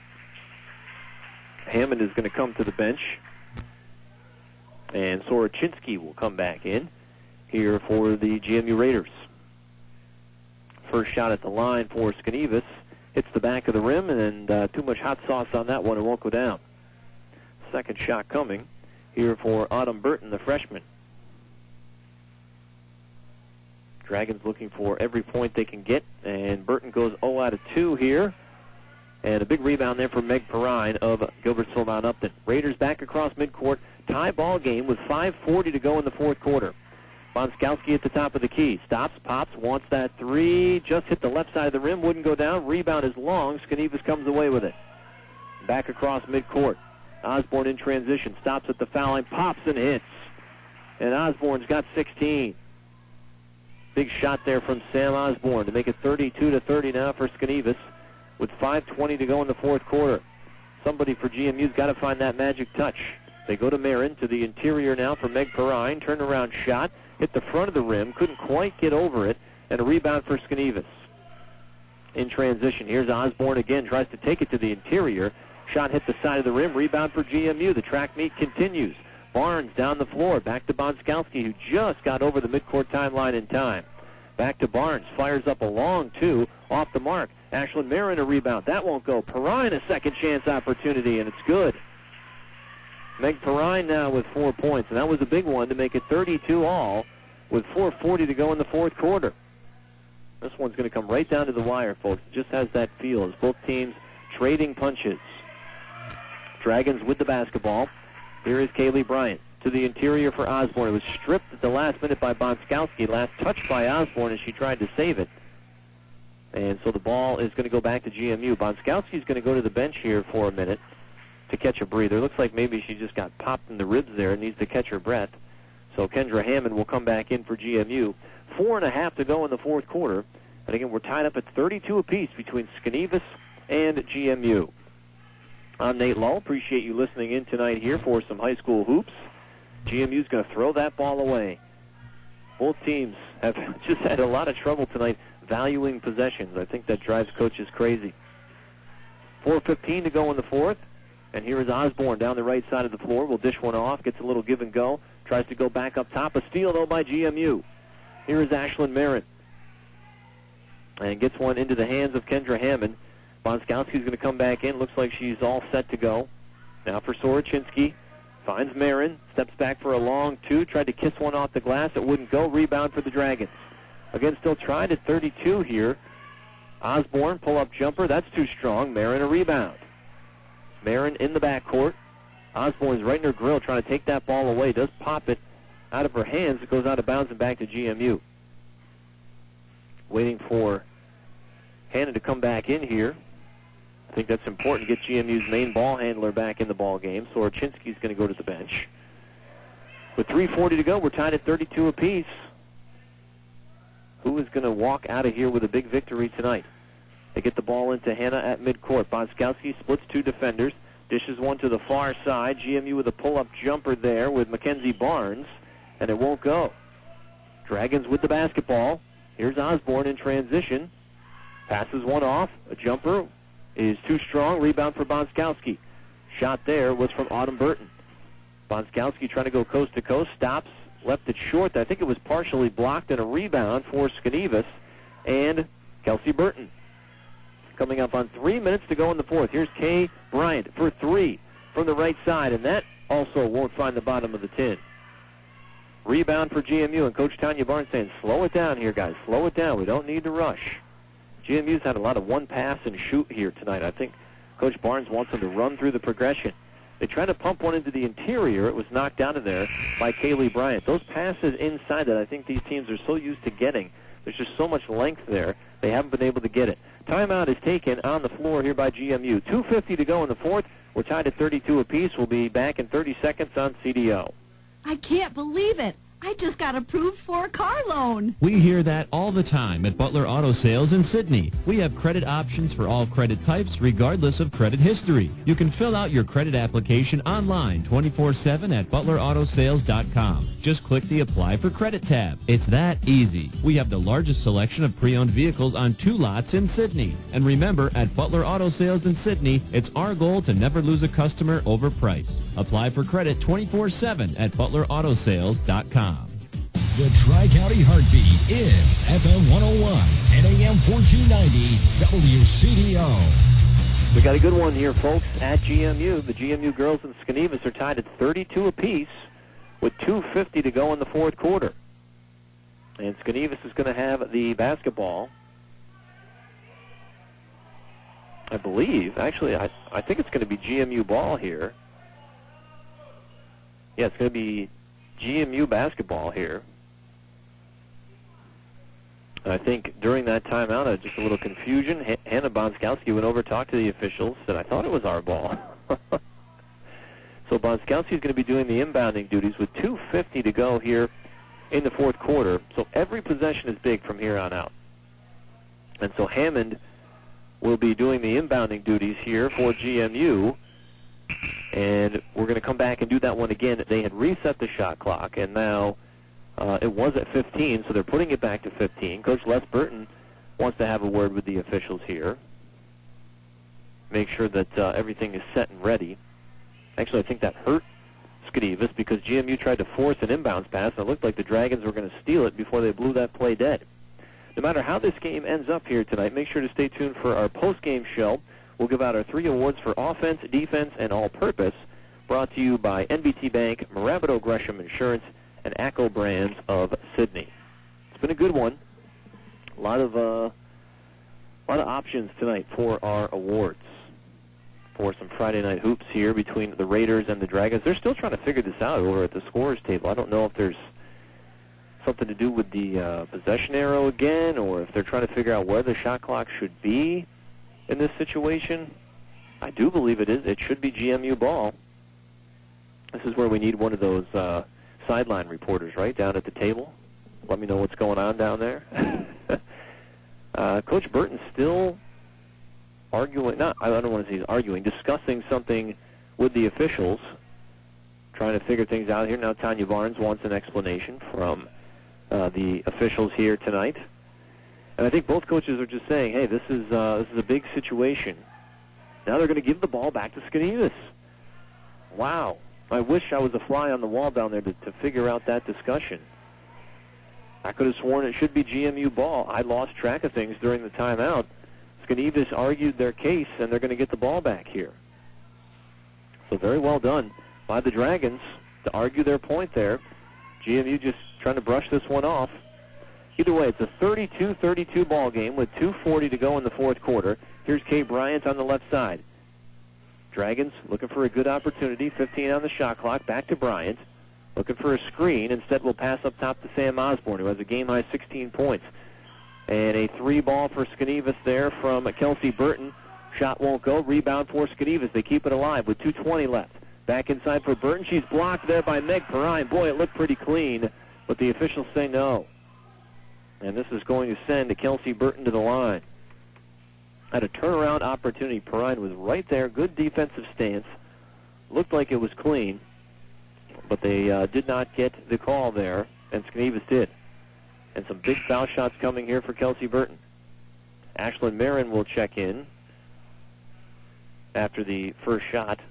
Hammond is going to come to the bench. And Sorochinsky will come back in here for the GMU Raiders. First shot at the line for Skenevis. Hits the back of the rim, and too much hot sauce on that one. It won't go down. Second shot coming here for Autumn Burton, the freshman. Dragons looking for every point they can get, and Burton goes 0 out of 2 here. And a big rebound there for Meg Perrine of Gilbertsville Mount Upton. Raiders back across midcourt. Tie ball game with 5:40 to go in the fourth quarter. Bonskowski at the top of the key. Stops, pops, wants that 3. Just hit the left side of the rim. Wouldn't go down. Rebound is long. Skenevis comes away with it. Back across midcourt. Osborne in transition. Stops at the foul line. Pops and hits. And Osborne's got 16. Big shot there from Sam Osborne to make it 32-30 now for Skenevis with 5:20 to go in the fourth quarter. Somebody for GMU's got to find that magic touch. They go to Marin, to the interior now for Meg Perrine. Turnaround shot, hit the front of the rim, couldn't quite get over it, and a rebound for Skenevis. In transition, here's Osborne again, tries to take it to the interior. Shot hit the side of the rim, rebound for GMU. The track meet continues. Barnes down the floor, back to Bonskowski, who just got over the midcourt timeline in time. Back to Barnes, fires up a long 2, off the mark. Ashlyn Marin a rebound, that won't go. Perrine a second chance opportunity, and it's good. Meg Perrine now with 4 points, and that was a big one to make it 32 all with 4:40 to go in the fourth quarter. This one's going to come right down to the wire, folks. It just has that feel as both teams trading punches. Dragons with the basketball. Here is Kaylee Bryant to the interior for Osborne. It was stripped at the last minute by Bonskowski. Last touch by Osborne as she tried to save it. And so the ball is going to go back to GMU. Bonskowski's going to go to the bench here for a minute to catch a breather. Looks like maybe she just got popped in the ribs there and needs to catch her breath. So Kendra Hammond will come back in for GMU. 4.5 to go in the fourth quarter. And again, we're tied up at 32 apiece between Skenevis and GMU. I'm Nate Lull. Appreciate you listening in tonight here for some high school hoops. GMU's going to throw that ball away. Both teams have just had a lot of trouble tonight valuing possessions. I think that drives coaches crazy. 4:15 to go in the fourth. And here is Osborne down the right side of the floor. Will dish one off, gets a little give and go. Tries to go back up top. A steal, though, by GMU. Here is Ashlyn Marin. and gets one into the hands of Kendra Hammond. Bonskowski's going to come back in. Looks like she's all set to go. Now for Soroczynski. Finds Marin. Steps back for a long two. Tried to kiss one off the glass. It wouldn't go. Rebound for the Dragons. Again, still trying at 32 here. Osborne, pull-up jumper. That's too strong. Marin a rebound. Marin in the backcourt. Osborne's right in her grill trying to take that ball away. Does pop it out of her hands. It goes out of bounds and back to GMU. Waiting for Hannah to come back in here. I think that's important to get GMU's main ball handler back in the ball game. Soroczynski's going to go to the bench. With 3:40 to go, we're tied at 32 apiece. Who is going to walk out of here with a big victory tonight? They get the ball into Hannah at midcourt. Bonskowski splits two defenders. Dishes one to the far side. GMU with a pull-up jumper there with Mackenzie Barnes, and it won't go. Dragons with the basketball. Here's Osborne in transition. Passes one off. A jumper is too strong. Rebound for Bonskowski. Shot there was from Autumn Burton. Bonskowski trying to go coast to coast. Stops. Left it short. I think it was partially blocked, and a rebound for Skenevis and Kelsey Burton. Coming up on 3 minutes to go in the fourth. Here's Kay Bryant for three from the right side, and that also won't find the bottom of the tin. Rebound for GMU, and Coach Tanya Barnes saying, slow it down here, guys. Slow it down. We don't need to rush. GMU's had a lot of one pass and shoot here tonight. I think Coach Barnes wants them to run through the progression. They tried to pump one into the interior. It was knocked out of there by Kaylee Bryant. Those passes inside that I think these teams are so used to getting, there's just so much length there, they haven't been able to get it. Timeout is taken on the floor here by GMU. 2:50 to go in the fourth. We're tied at 32 apiece. We'll be back in 30 seconds on CDO. I can't believe it. I just got approved for a car loan. We hear that all the time at Butler Auto Sales in Sydney. We have credit options for all credit types, regardless of credit history. You can fill out your credit application online 24/7 at butlerAutosales.com. Just click the Apply for Credit tab. It's that easy. We have the largest selection of pre-owned vehicles on 2 lots in Sydney. And remember, at Butler Auto Sales in Sydney, it's our goal to never lose a customer over price. Apply for credit 24/7 at butlerAutosales.com. The Tri-County Heartbeat is FM 101 and AM 1490 WCDO. We got a good one here, folks, at GMU. The GMU girls and Skenevis are tied at 32 apiece with 2:50 to go in the fourth quarter. And Skenevis is going to have the basketball. I believe, actually, I think it's going to be GMU ball here. Yeah, it's going to be GMU basketball here. And I think during that timeout, just a little confusion. Hannah Bonskowski went over, talked to the officials, said, I thought it was our ball. So Bonskowski is going to be doing the inbounding duties with 2:50 to go here in the fourth quarter. So every possession is big from here on out. And so Hammond will be doing the inbounding duties here for GMU. And we're going to come back and do that one again. They had reset the shot clock, and now it was at 15, so they're putting it back to 15. Coach Les Burton wants to have a word with the officials here. Make sure that everything is set and ready. Actually, I think that hurt Skenevis because GMU tried to force an inbounds pass, and it looked like the Dragons were going to steal it before they blew that play dead. No matter how this game ends up here tonight, make sure to stay tuned for our post-game show. We'll give out our 3 awards for offense, defense, and all-purpose, brought to you by NBT Bank, Marabito Gresham Insurance, and ACCO Brands of Sydney. It's been a good one. A lot of options tonight for our awards for some Friday night hoops here between the Raiders and the Dragons. They're still trying to figure this out over at the scorers table. I don't know if there's something to do with the possession arrow again, or if they're trying to figure out where the shot clock should be in this situation. I do believe it is. It should be GMU ball. This is where we need one of those sideline reporters, right, down at the table. Let me know what's going on down there. Coach Burton's still arguing, I don't want to say he's arguing, discussing something with the officials, trying to figure things out here. Now Tanya Barnes wants an explanation from the officials here tonight. And I think both coaches are just saying, hey, this is a big situation. Now they're going to give the ball back to Skenevis. Wow. I wish I was a fly on the wall down there to figure out that discussion. I could have sworn it should be GMU ball. I lost track of things during the timeout. Skenevis argued their case, and they're going to get the ball back here. So very well done by the Dragons to argue their point there. GMU just trying to brush this one off. Either way, it's a 32-32 ball game with 2:40 to go in the fourth quarter. Here's Kay Bryant on the left side. Dragons looking for a good opportunity. 15 on the shot clock. Back to Bryant. Looking for a screen. Instead, we'll pass up top to Sam Osborne, who has a game-high 16 points. And a 3-ball for Skenevis there from Kelsey Burton. Shot won't go. Rebound for Skenevis. They keep it alive with 2:20 left. Back inside for Burton. She's blocked there by Meg Perrine. Boy, it looked pretty clean, but the officials say no. And this is going to send Kelsey Burton to the line. Had a turnaround opportunity. Perrine was right there. Good defensive stance. Looked like it was clean, but they did not get the call there, and Skenevis did. And some big foul shots coming here for Kelsey Burton. Ashlyn Marin will check in after the first shot.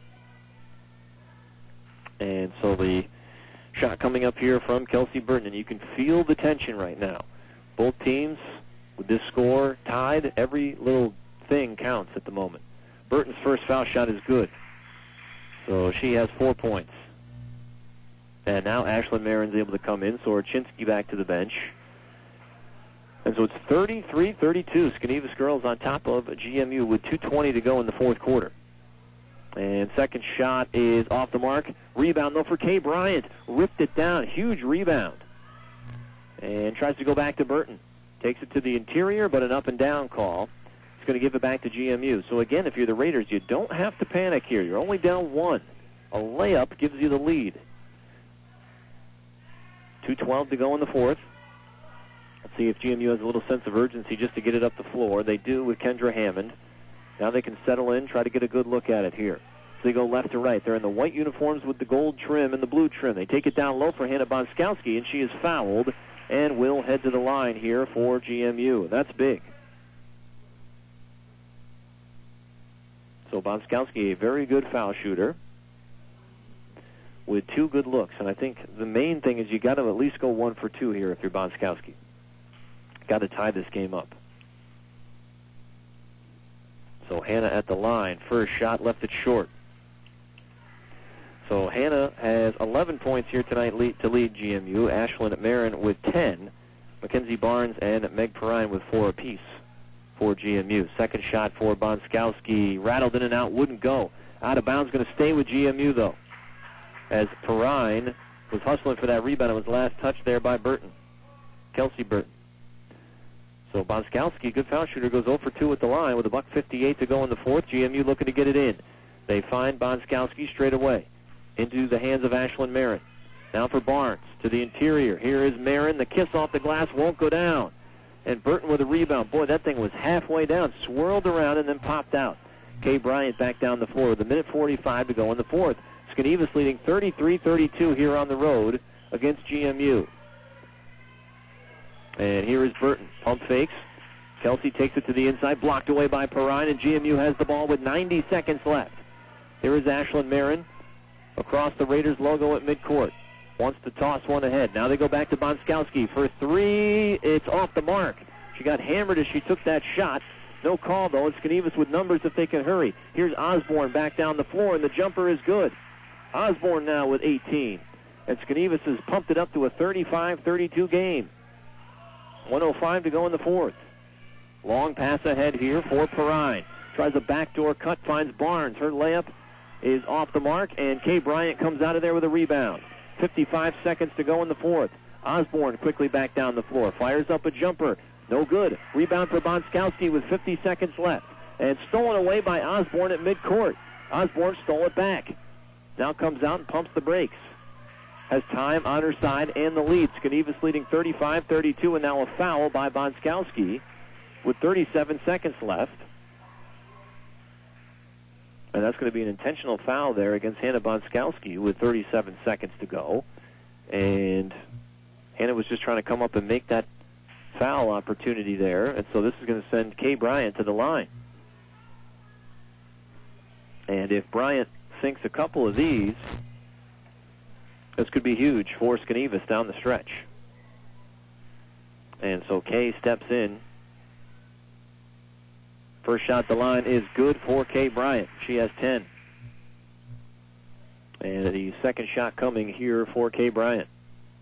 And so the shot coming up here from Kelsey Burton, and you can feel the tension right now. Both teams, with this score tied, every little thing counts at the moment. Burton's first foul shot is good, so she has 4 points. And now Ashlyn Marin's able to come in, so Orchinsky back to the bench. And so it's 33-32. Skenevis girls on top of GMU with 2:20 to go in the fourth quarter. And second shot is off the mark. Rebound, though, for Kay Bryant. Ripped it down. Huge rebound. And tries to go back to Burton. Takes it to the interior, but an up-and-down call. It's going to give it back to GMU. So, again, if you're the Raiders, you don't have to panic here. You're only down 1. A layup gives you the lead. 2:12 to go in the fourth. Let's see if GMU has a little sense of urgency just to get it up the floor. They do with Kendra Hammond. Now they can settle in, try to get a good look at it here. So they go left to right. They're in the white uniforms with the gold trim and the blue trim. They take it down low for Hannah Bonskowski, and she is fouled and will head to the line here for GMU. That's big. So Bonskowski, a very good foul shooter with 2 good looks. And I think the main thing is you got to at least go 1 for 2 here if you're Bonskowski. Got to tie this game up. So Hannah at the line. First shot left it short. So Hannah has 11 points here tonight to lead GMU. Ashlyn Marin with 10. Mackenzie Barnes and Meg Perrine with 4 apiece for GMU. Second shot for Bonskowski. Rattled in and out. Wouldn't go. Out of bounds. Going to stay with GMU, though, as Perrine was hustling for that rebound. It was last touched there by Burton. Kelsey Burton. So Bonskowski, good foul shooter, goes 0 for 2 at the line with $1:58 to go in the fourth. GMU looking to get it in. They find Bonskowski straight away into the hands of Ashlyn Marin. Now for Barnes to the interior. Here is Marin. The kiss off the glass won't go down. And Burton with a rebound. Boy, that thing was halfway down, swirled around, and then popped out. Kay Bryant back down the floor with 1:45 to go in the fourth. Skenevis leading 33-32 here on the road against GMU. And here is Burton. Pump fakes. Kelsey takes it to the inside, blocked away by Perrine, and GMU has the ball with 90 seconds left. Here is Ashlyn Marin across the Raiders logo at midcourt. Wants to toss one ahead. Now they go back to Bonskowski for 3. It's off the mark. She got hammered as she took that shot. No call, though. It's Skenevis with numbers if they can hurry. Here's Osborne back down the floor, and the jumper is good. Osborne now with 18. And Skenevis has pumped it up to a 35-32 game. 1:05 to go in the fourth. Long pass ahead here for Perrine. Tries a backdoor cut, finds Barnes. Her layup is off the mark, and Kay Bryant comes out of there with a rebound. 55 seconds to go in the fourth. Osborne quickly back down the floor. Fires up a jumper. No good. Rebound for Bonskowski with 50 seconds left. And stolen away by Osborne at midcourt. Osborne stole it back. Now comes out and pumps the brakes. Has time on her side and the lead. Skenevis leading 35-32, and now a foul by Bonskowski with 37 seconds left. And that's going to be an intentional foul there against Hannah Bonskowski with 37 seconds to go. And Hannah was just trying to come up and make that foul opportunity there. And so this is going to send Kay Bryant to the line. And if Bryant sinks a couple of these, this could be huge for Skenevis down the stretch. And so Kay steps in. First shot at the line is good for Kay Bryant. She has 10. And the second shot coming here for Kay Bryant.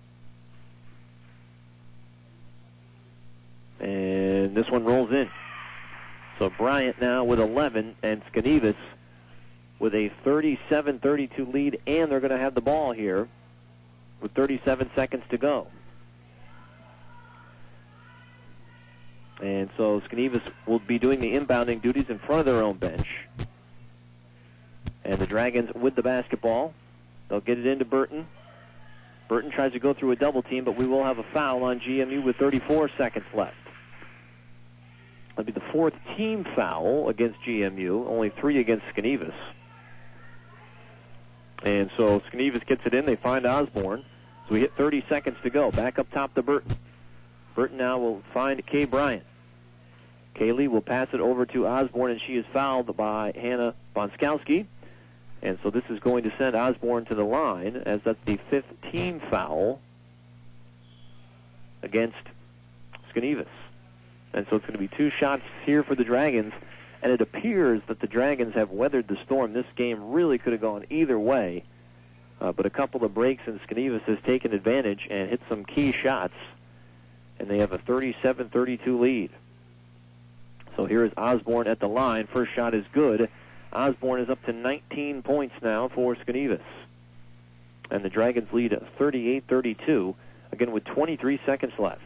And this one rolls in. So Bryant now with 11, and Skenevis with a 37-32 lead, and they're going to have the ball here with 37 seconds to go. And so Skenevis will be doing the inbounding duties in front of their own bench. And the Dragons with the basketball. They'll get it into Burton. Burton tries to go through a double team, but we will have a foul on GMU with 34 seconds left. That'll be the fourth team foul against GMU, only 3 against Skenevis. And so Skenevis gets it in. They find Osborne. So we hit 30 seconds to go. Back up top to Burton. Burton now will find Kay Bryant. Kaylee will pass it over to Osborne, and she is fouled by Hannah Bonskowski. And so this is going to send Osborne to the line, as that's the 5th team foul against Skenevis. And so it's going to be 2 shots here for the Dragons. And it appears that the Dragons have weathered the storm. This game really could have gone either way. But a couple of breaks, and Skenevis has taken advantage and hit some key shots. And they have a 37-32 lead. So here is Osborne at the line. First shot is good. Osborne is up to 19 points now for Skenevis. And the Dragons lead at 38-32, again with 23 seconds left.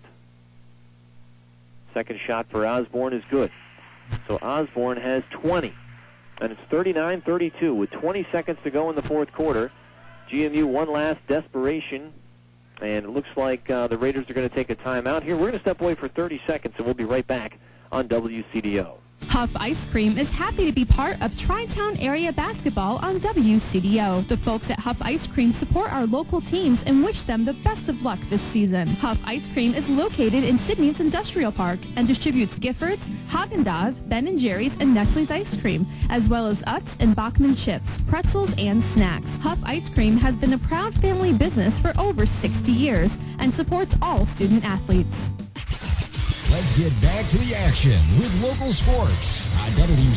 Second shot for Osborne is good. So Osborne has 20. And it's 39-32 with 20 seconds to go in the fourth quarter. GMU one last desperation. And it looks like the Raiders are going to take a timeout here. We're going to step away for 30 seconds, and we'll be right back on WCDO. Huff Ice Cream is happy to be part of Tri-Town area basketball on WCDO. The folks at Huff Ice Cream support our local teams and wish them the best of luck this season. Huff Ice Cream is located in Sydney's Industrial Park and distributes Giffords, Haagen-Dazs, Ben & Jerry's, and Nestle's ice cream, as well as Utz and Bachman chips, pretzels, and snacks. Huff Ice Cream has been a proud family business for over 60 years and supports all student athletes. Let's get back to the action with local sports on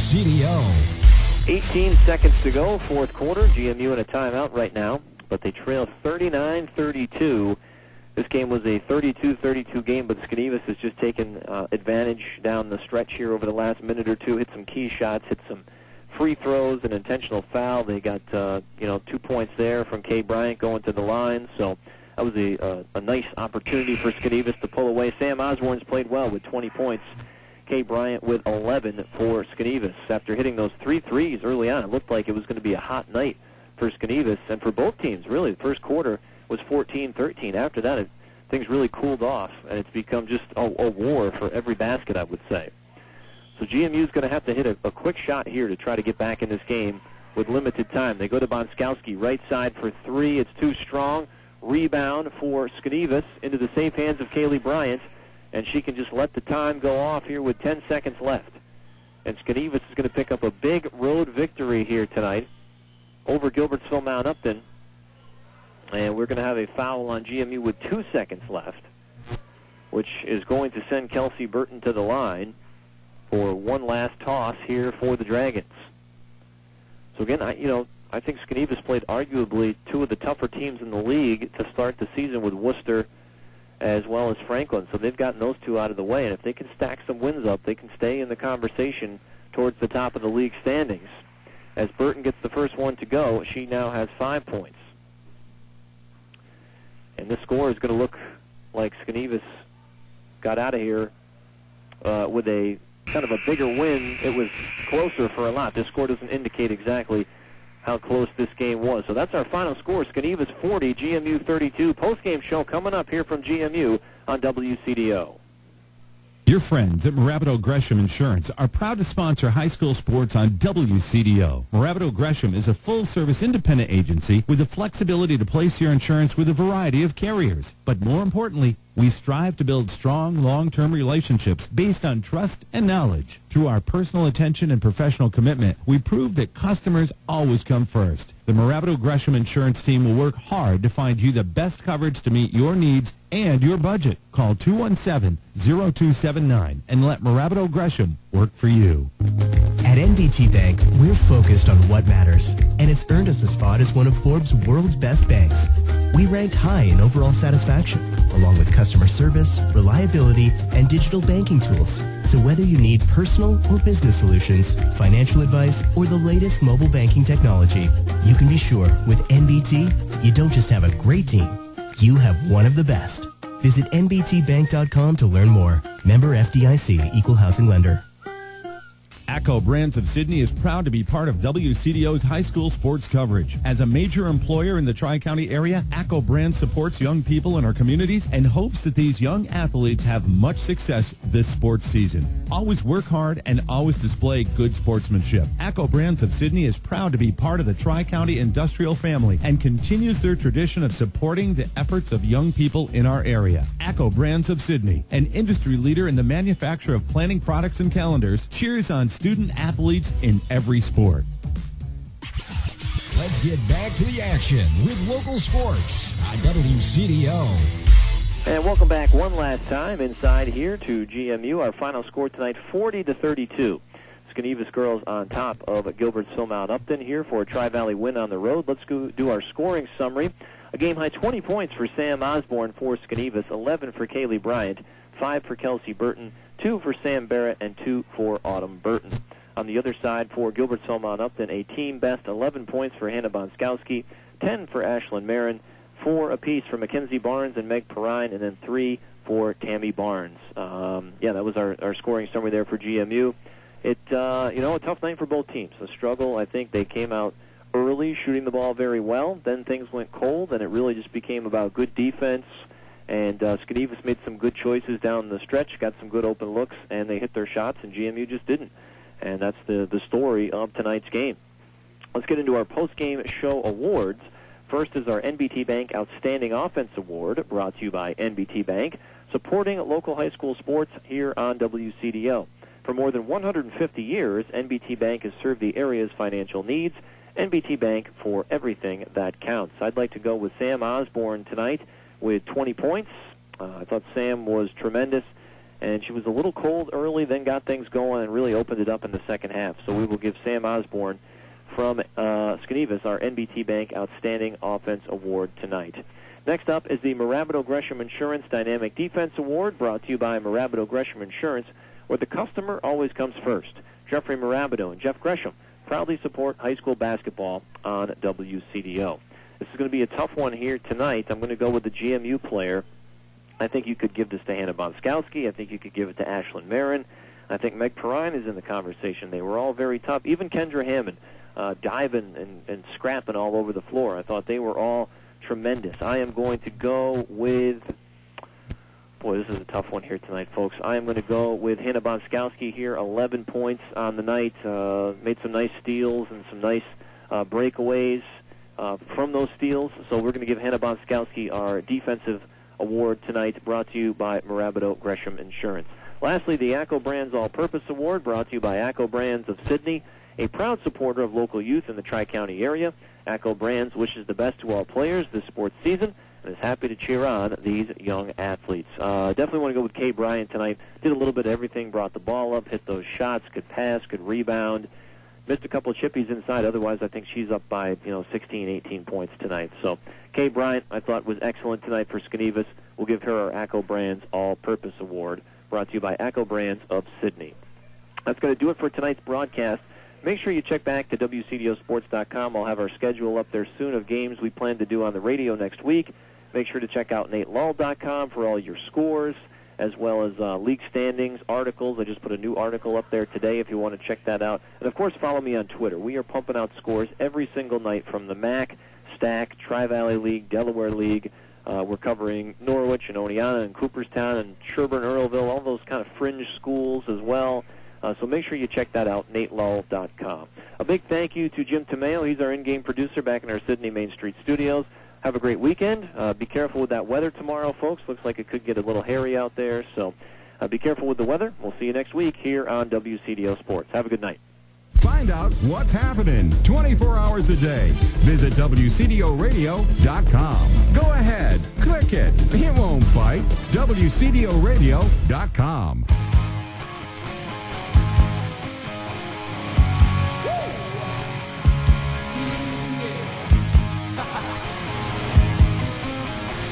WCDO. 18 seconds to go, fourth quarter. GMU in a timeout right now, but they trail 39-32. This game was a 32-32 game, but Skenevis has just taken advantage down the stretch here over the last minute or two, hit some key shots, hit some free throws, an intentional foul. They got 2 points there from Kay Bryant going to the line, so that was a nice opportunity for Skenevis to pull away. Sam Osborne's played well with 20 points. Kay Bryant with 11 for Skenevis. After hitting those 3 threes early on, it looked like it was going to be a hot night for Skenevis, and for both teams, really. The first quarter was 14-13. After that, things really cooled off, and it's become just a war for every basket, I would say. So GMU's going to have to hit a quick shot here to try to get back in this game with limited time. They go to Bonskowski, right side for 3. It's too strong. Rebound for Skenevis into the safe hands of Kaylee Bryant, and she can just let the time go off here with 10 seconds left. And Skenevis is going to pick up a big road victory here tonight over Gilbertsville Mount Upton. And we're going to have a foul on GMU with 2 seconds left, which is going to send Kelsey Burton to the line for one last toss here for the Dragons. So again, I think Skenevis played arguably 2 of the tougher teams in the league to start the season with Worcester as well as Franklin. So they've gotten those 2 out of the way. And if they can stack some wins up, they can stay in the conversation towards the top of the league standings. As Burton gets the first one to go, she now has 5 points. And this score is going to look like Skenevis got out of here with a kind of a bigger win. It was closer for a lot. This score doesn't indicate exactly how close this game was. So that's our final score. Skenevis 40, GMU 32. Post-game show coming up here from GMU on WCDO. Your friends at Morabito Gresham Insurance are proud to sponsor high school sports on WCDO. Morabito Gresham is a full-service independent agency with the flexibility to place your insurance with a variety of carriers. But more importantly, we strive to build strong, long-term relationships based on trust and knowledge. Through our personal attention and professional commitment, we prove that customers always come first. The Morabito Gresham Insurance team will work hard to find you the best coverage to meet your needs and your budget. Call 217-0279 and let Marabito Gresham work for you. At NBT Bank, we're focused on what matters, and it's earned us a spot as one of Forbes' world's best banks. We ranked high in overall satisfaction, along with customer service, reliability, and digital banking tools. So whether you need personal or business solutions, financial advice, or the latest mobile banking technology, you can be sure with NBT, you don't just have a great team, you have one of the best. Visit nbtbank.com to learn more. Member FDIC, Equal Housing Lender. ACCO Brands of Sydney is proud to be part of WCDO's high school sports coverage. As a major employer in the Tri-County area, ACCO Brands supports young people in our communities and hopes that these young athletes have much success this sports season. Always work hard and always display good sportsmanship. ACCO Brands of Sydney is proud to be part of the Tri-County industrial family and continues their tradition of supporting the efforts of young people in our area. ACCO Brands of Sydney, an industry leader in the manufacture of planning products and calendars, cheers on student athletes in every sport. Let's get back to the action with local sports on WCDO. And welcome back one last time inside here to GMU. Our final score tonight, 40-32. Skenevis girls on top of Gilbertsville Mount Upton here for a Tri-Valley win on the road. Let's go do our scoring summary. A game-high 20 points for Sam Osborne for Skenevis, 11 for Kaylee Bryant, 5 for Kelsey Burton, 2 for Sam Barrett, and 2 for Autumn Burton. On the other side for Gilbertsville Mount Upton, a team best 11 points for Hannah Bonskowski, 10 for Ashlyn Marin, 4 apiece for Mackenzie Barnes and Meg Perrine, and then 3 for Tammy Barnes. That was our scoring summary there for GMU. A tough night for both teams. A struggle. I think they came out early shooting the ball very well. Then things went cold, and it really just became about good defense. And Skenevis made some good choices down the stretch, got some good open looks, and they hit their shots, and GMU just didn't. And that's the story of tonight's game. Let's get into our post-game show awards. First is our NBT Bank Outstanding Offense Award, brought to you by NBT Bank, supporting local high school sports here on WCDO. For more than 150 years, NBT Bank has served the area's financial needs. NBT Bank for everything that counts. I'd like to go with Sam Osborne tonight with 20 points. I thought Sam was tremendous, and she was a little cold early, then got things going and really opened it up in the second half. So we will give Sam Osborne from Skenevis our NBT Bank Outstanding Offense Award tonight. Next up is the Marabito Gresham Insurance Dynamic Defense Award, brought to you by Marabito Gresham Insurance, where the customer always comes first. Jeffrey Marabito and Jeff Gresham proudly support high school basketball on WCDO. This is going to be a tough one here tonight. I'm going to go with the GMU player. I think you could give this to Hannah Bonskowski. I think you could give it to Ashlyn Marin. I think Meg Perrine is in the conversation. They were all very tough. Even Kendra Hammond diving and scrapping all over the floor. I thought they were all tremendous. I am going to go with... Boy, this is a tough one here tonight, folks. I am going to go with Hannah Bonskowski here, 11 points on the night. Made some nice steals and some nice breakaways from those steals. So we're going to give Hannah Bonskowski our defensive award tonight, brought to you by Marabito Gresham Insurance. Lastly, the ACCO Brands All-Purpose Award, brought to you by ACCO Brands of Sydney, a proud supporter of local youth in the Tri-County area. ACCO Brands wishes the best to all players this sports season and is happy to cheer on these young athletes. Definitely want to go with Kay Bryant tonight. Did a little bit of everything, brought the ball up, hit those shots, could pass, could rebound. Missed a couple of chippies inside. Otherwise, I think she's up by 16, 18 points tonight. So Kay Bryant, I thought, was excellent tonight for Skenevis. We'll give her our ACCO Brands All-Purpose Award, brought to you by ACCO Brands of Sydney. That's going to do it for tonight's broadcast. Make sure you check back to WCDOsports.com. I'll have our schedule up there soon of games we plan to do on the radio next week. Make sure to check out NateLull.com for all your scores, as well as league standings, articles. I just put a new article up there today if you want to check that out. And, of course, follow me on Twitter. We are pumping out scores every single night from the MAC, STAC, Tri-Valley League, Delaware League. We're covering Norwich and Oneonta and Cooperstown and Sherburne, Earlville, all those kind of fringe schools as well. So make sure you check that out, NateLull.com. A big thank you to Jim Tomeo. He's our in-game producer back in our Sydney Main Street studios. Have a great weekend. Be careful with that weather tomorrow, folks. Looks like it could get a little hairy out there, so be careful with the weather. We'll see you next week here on WCDO Sports. Have a good night. Find out what's happening 24 hours a day. Visit WCDORadio.com. Go ahead, click it. It won't bite. WCDORadio.com.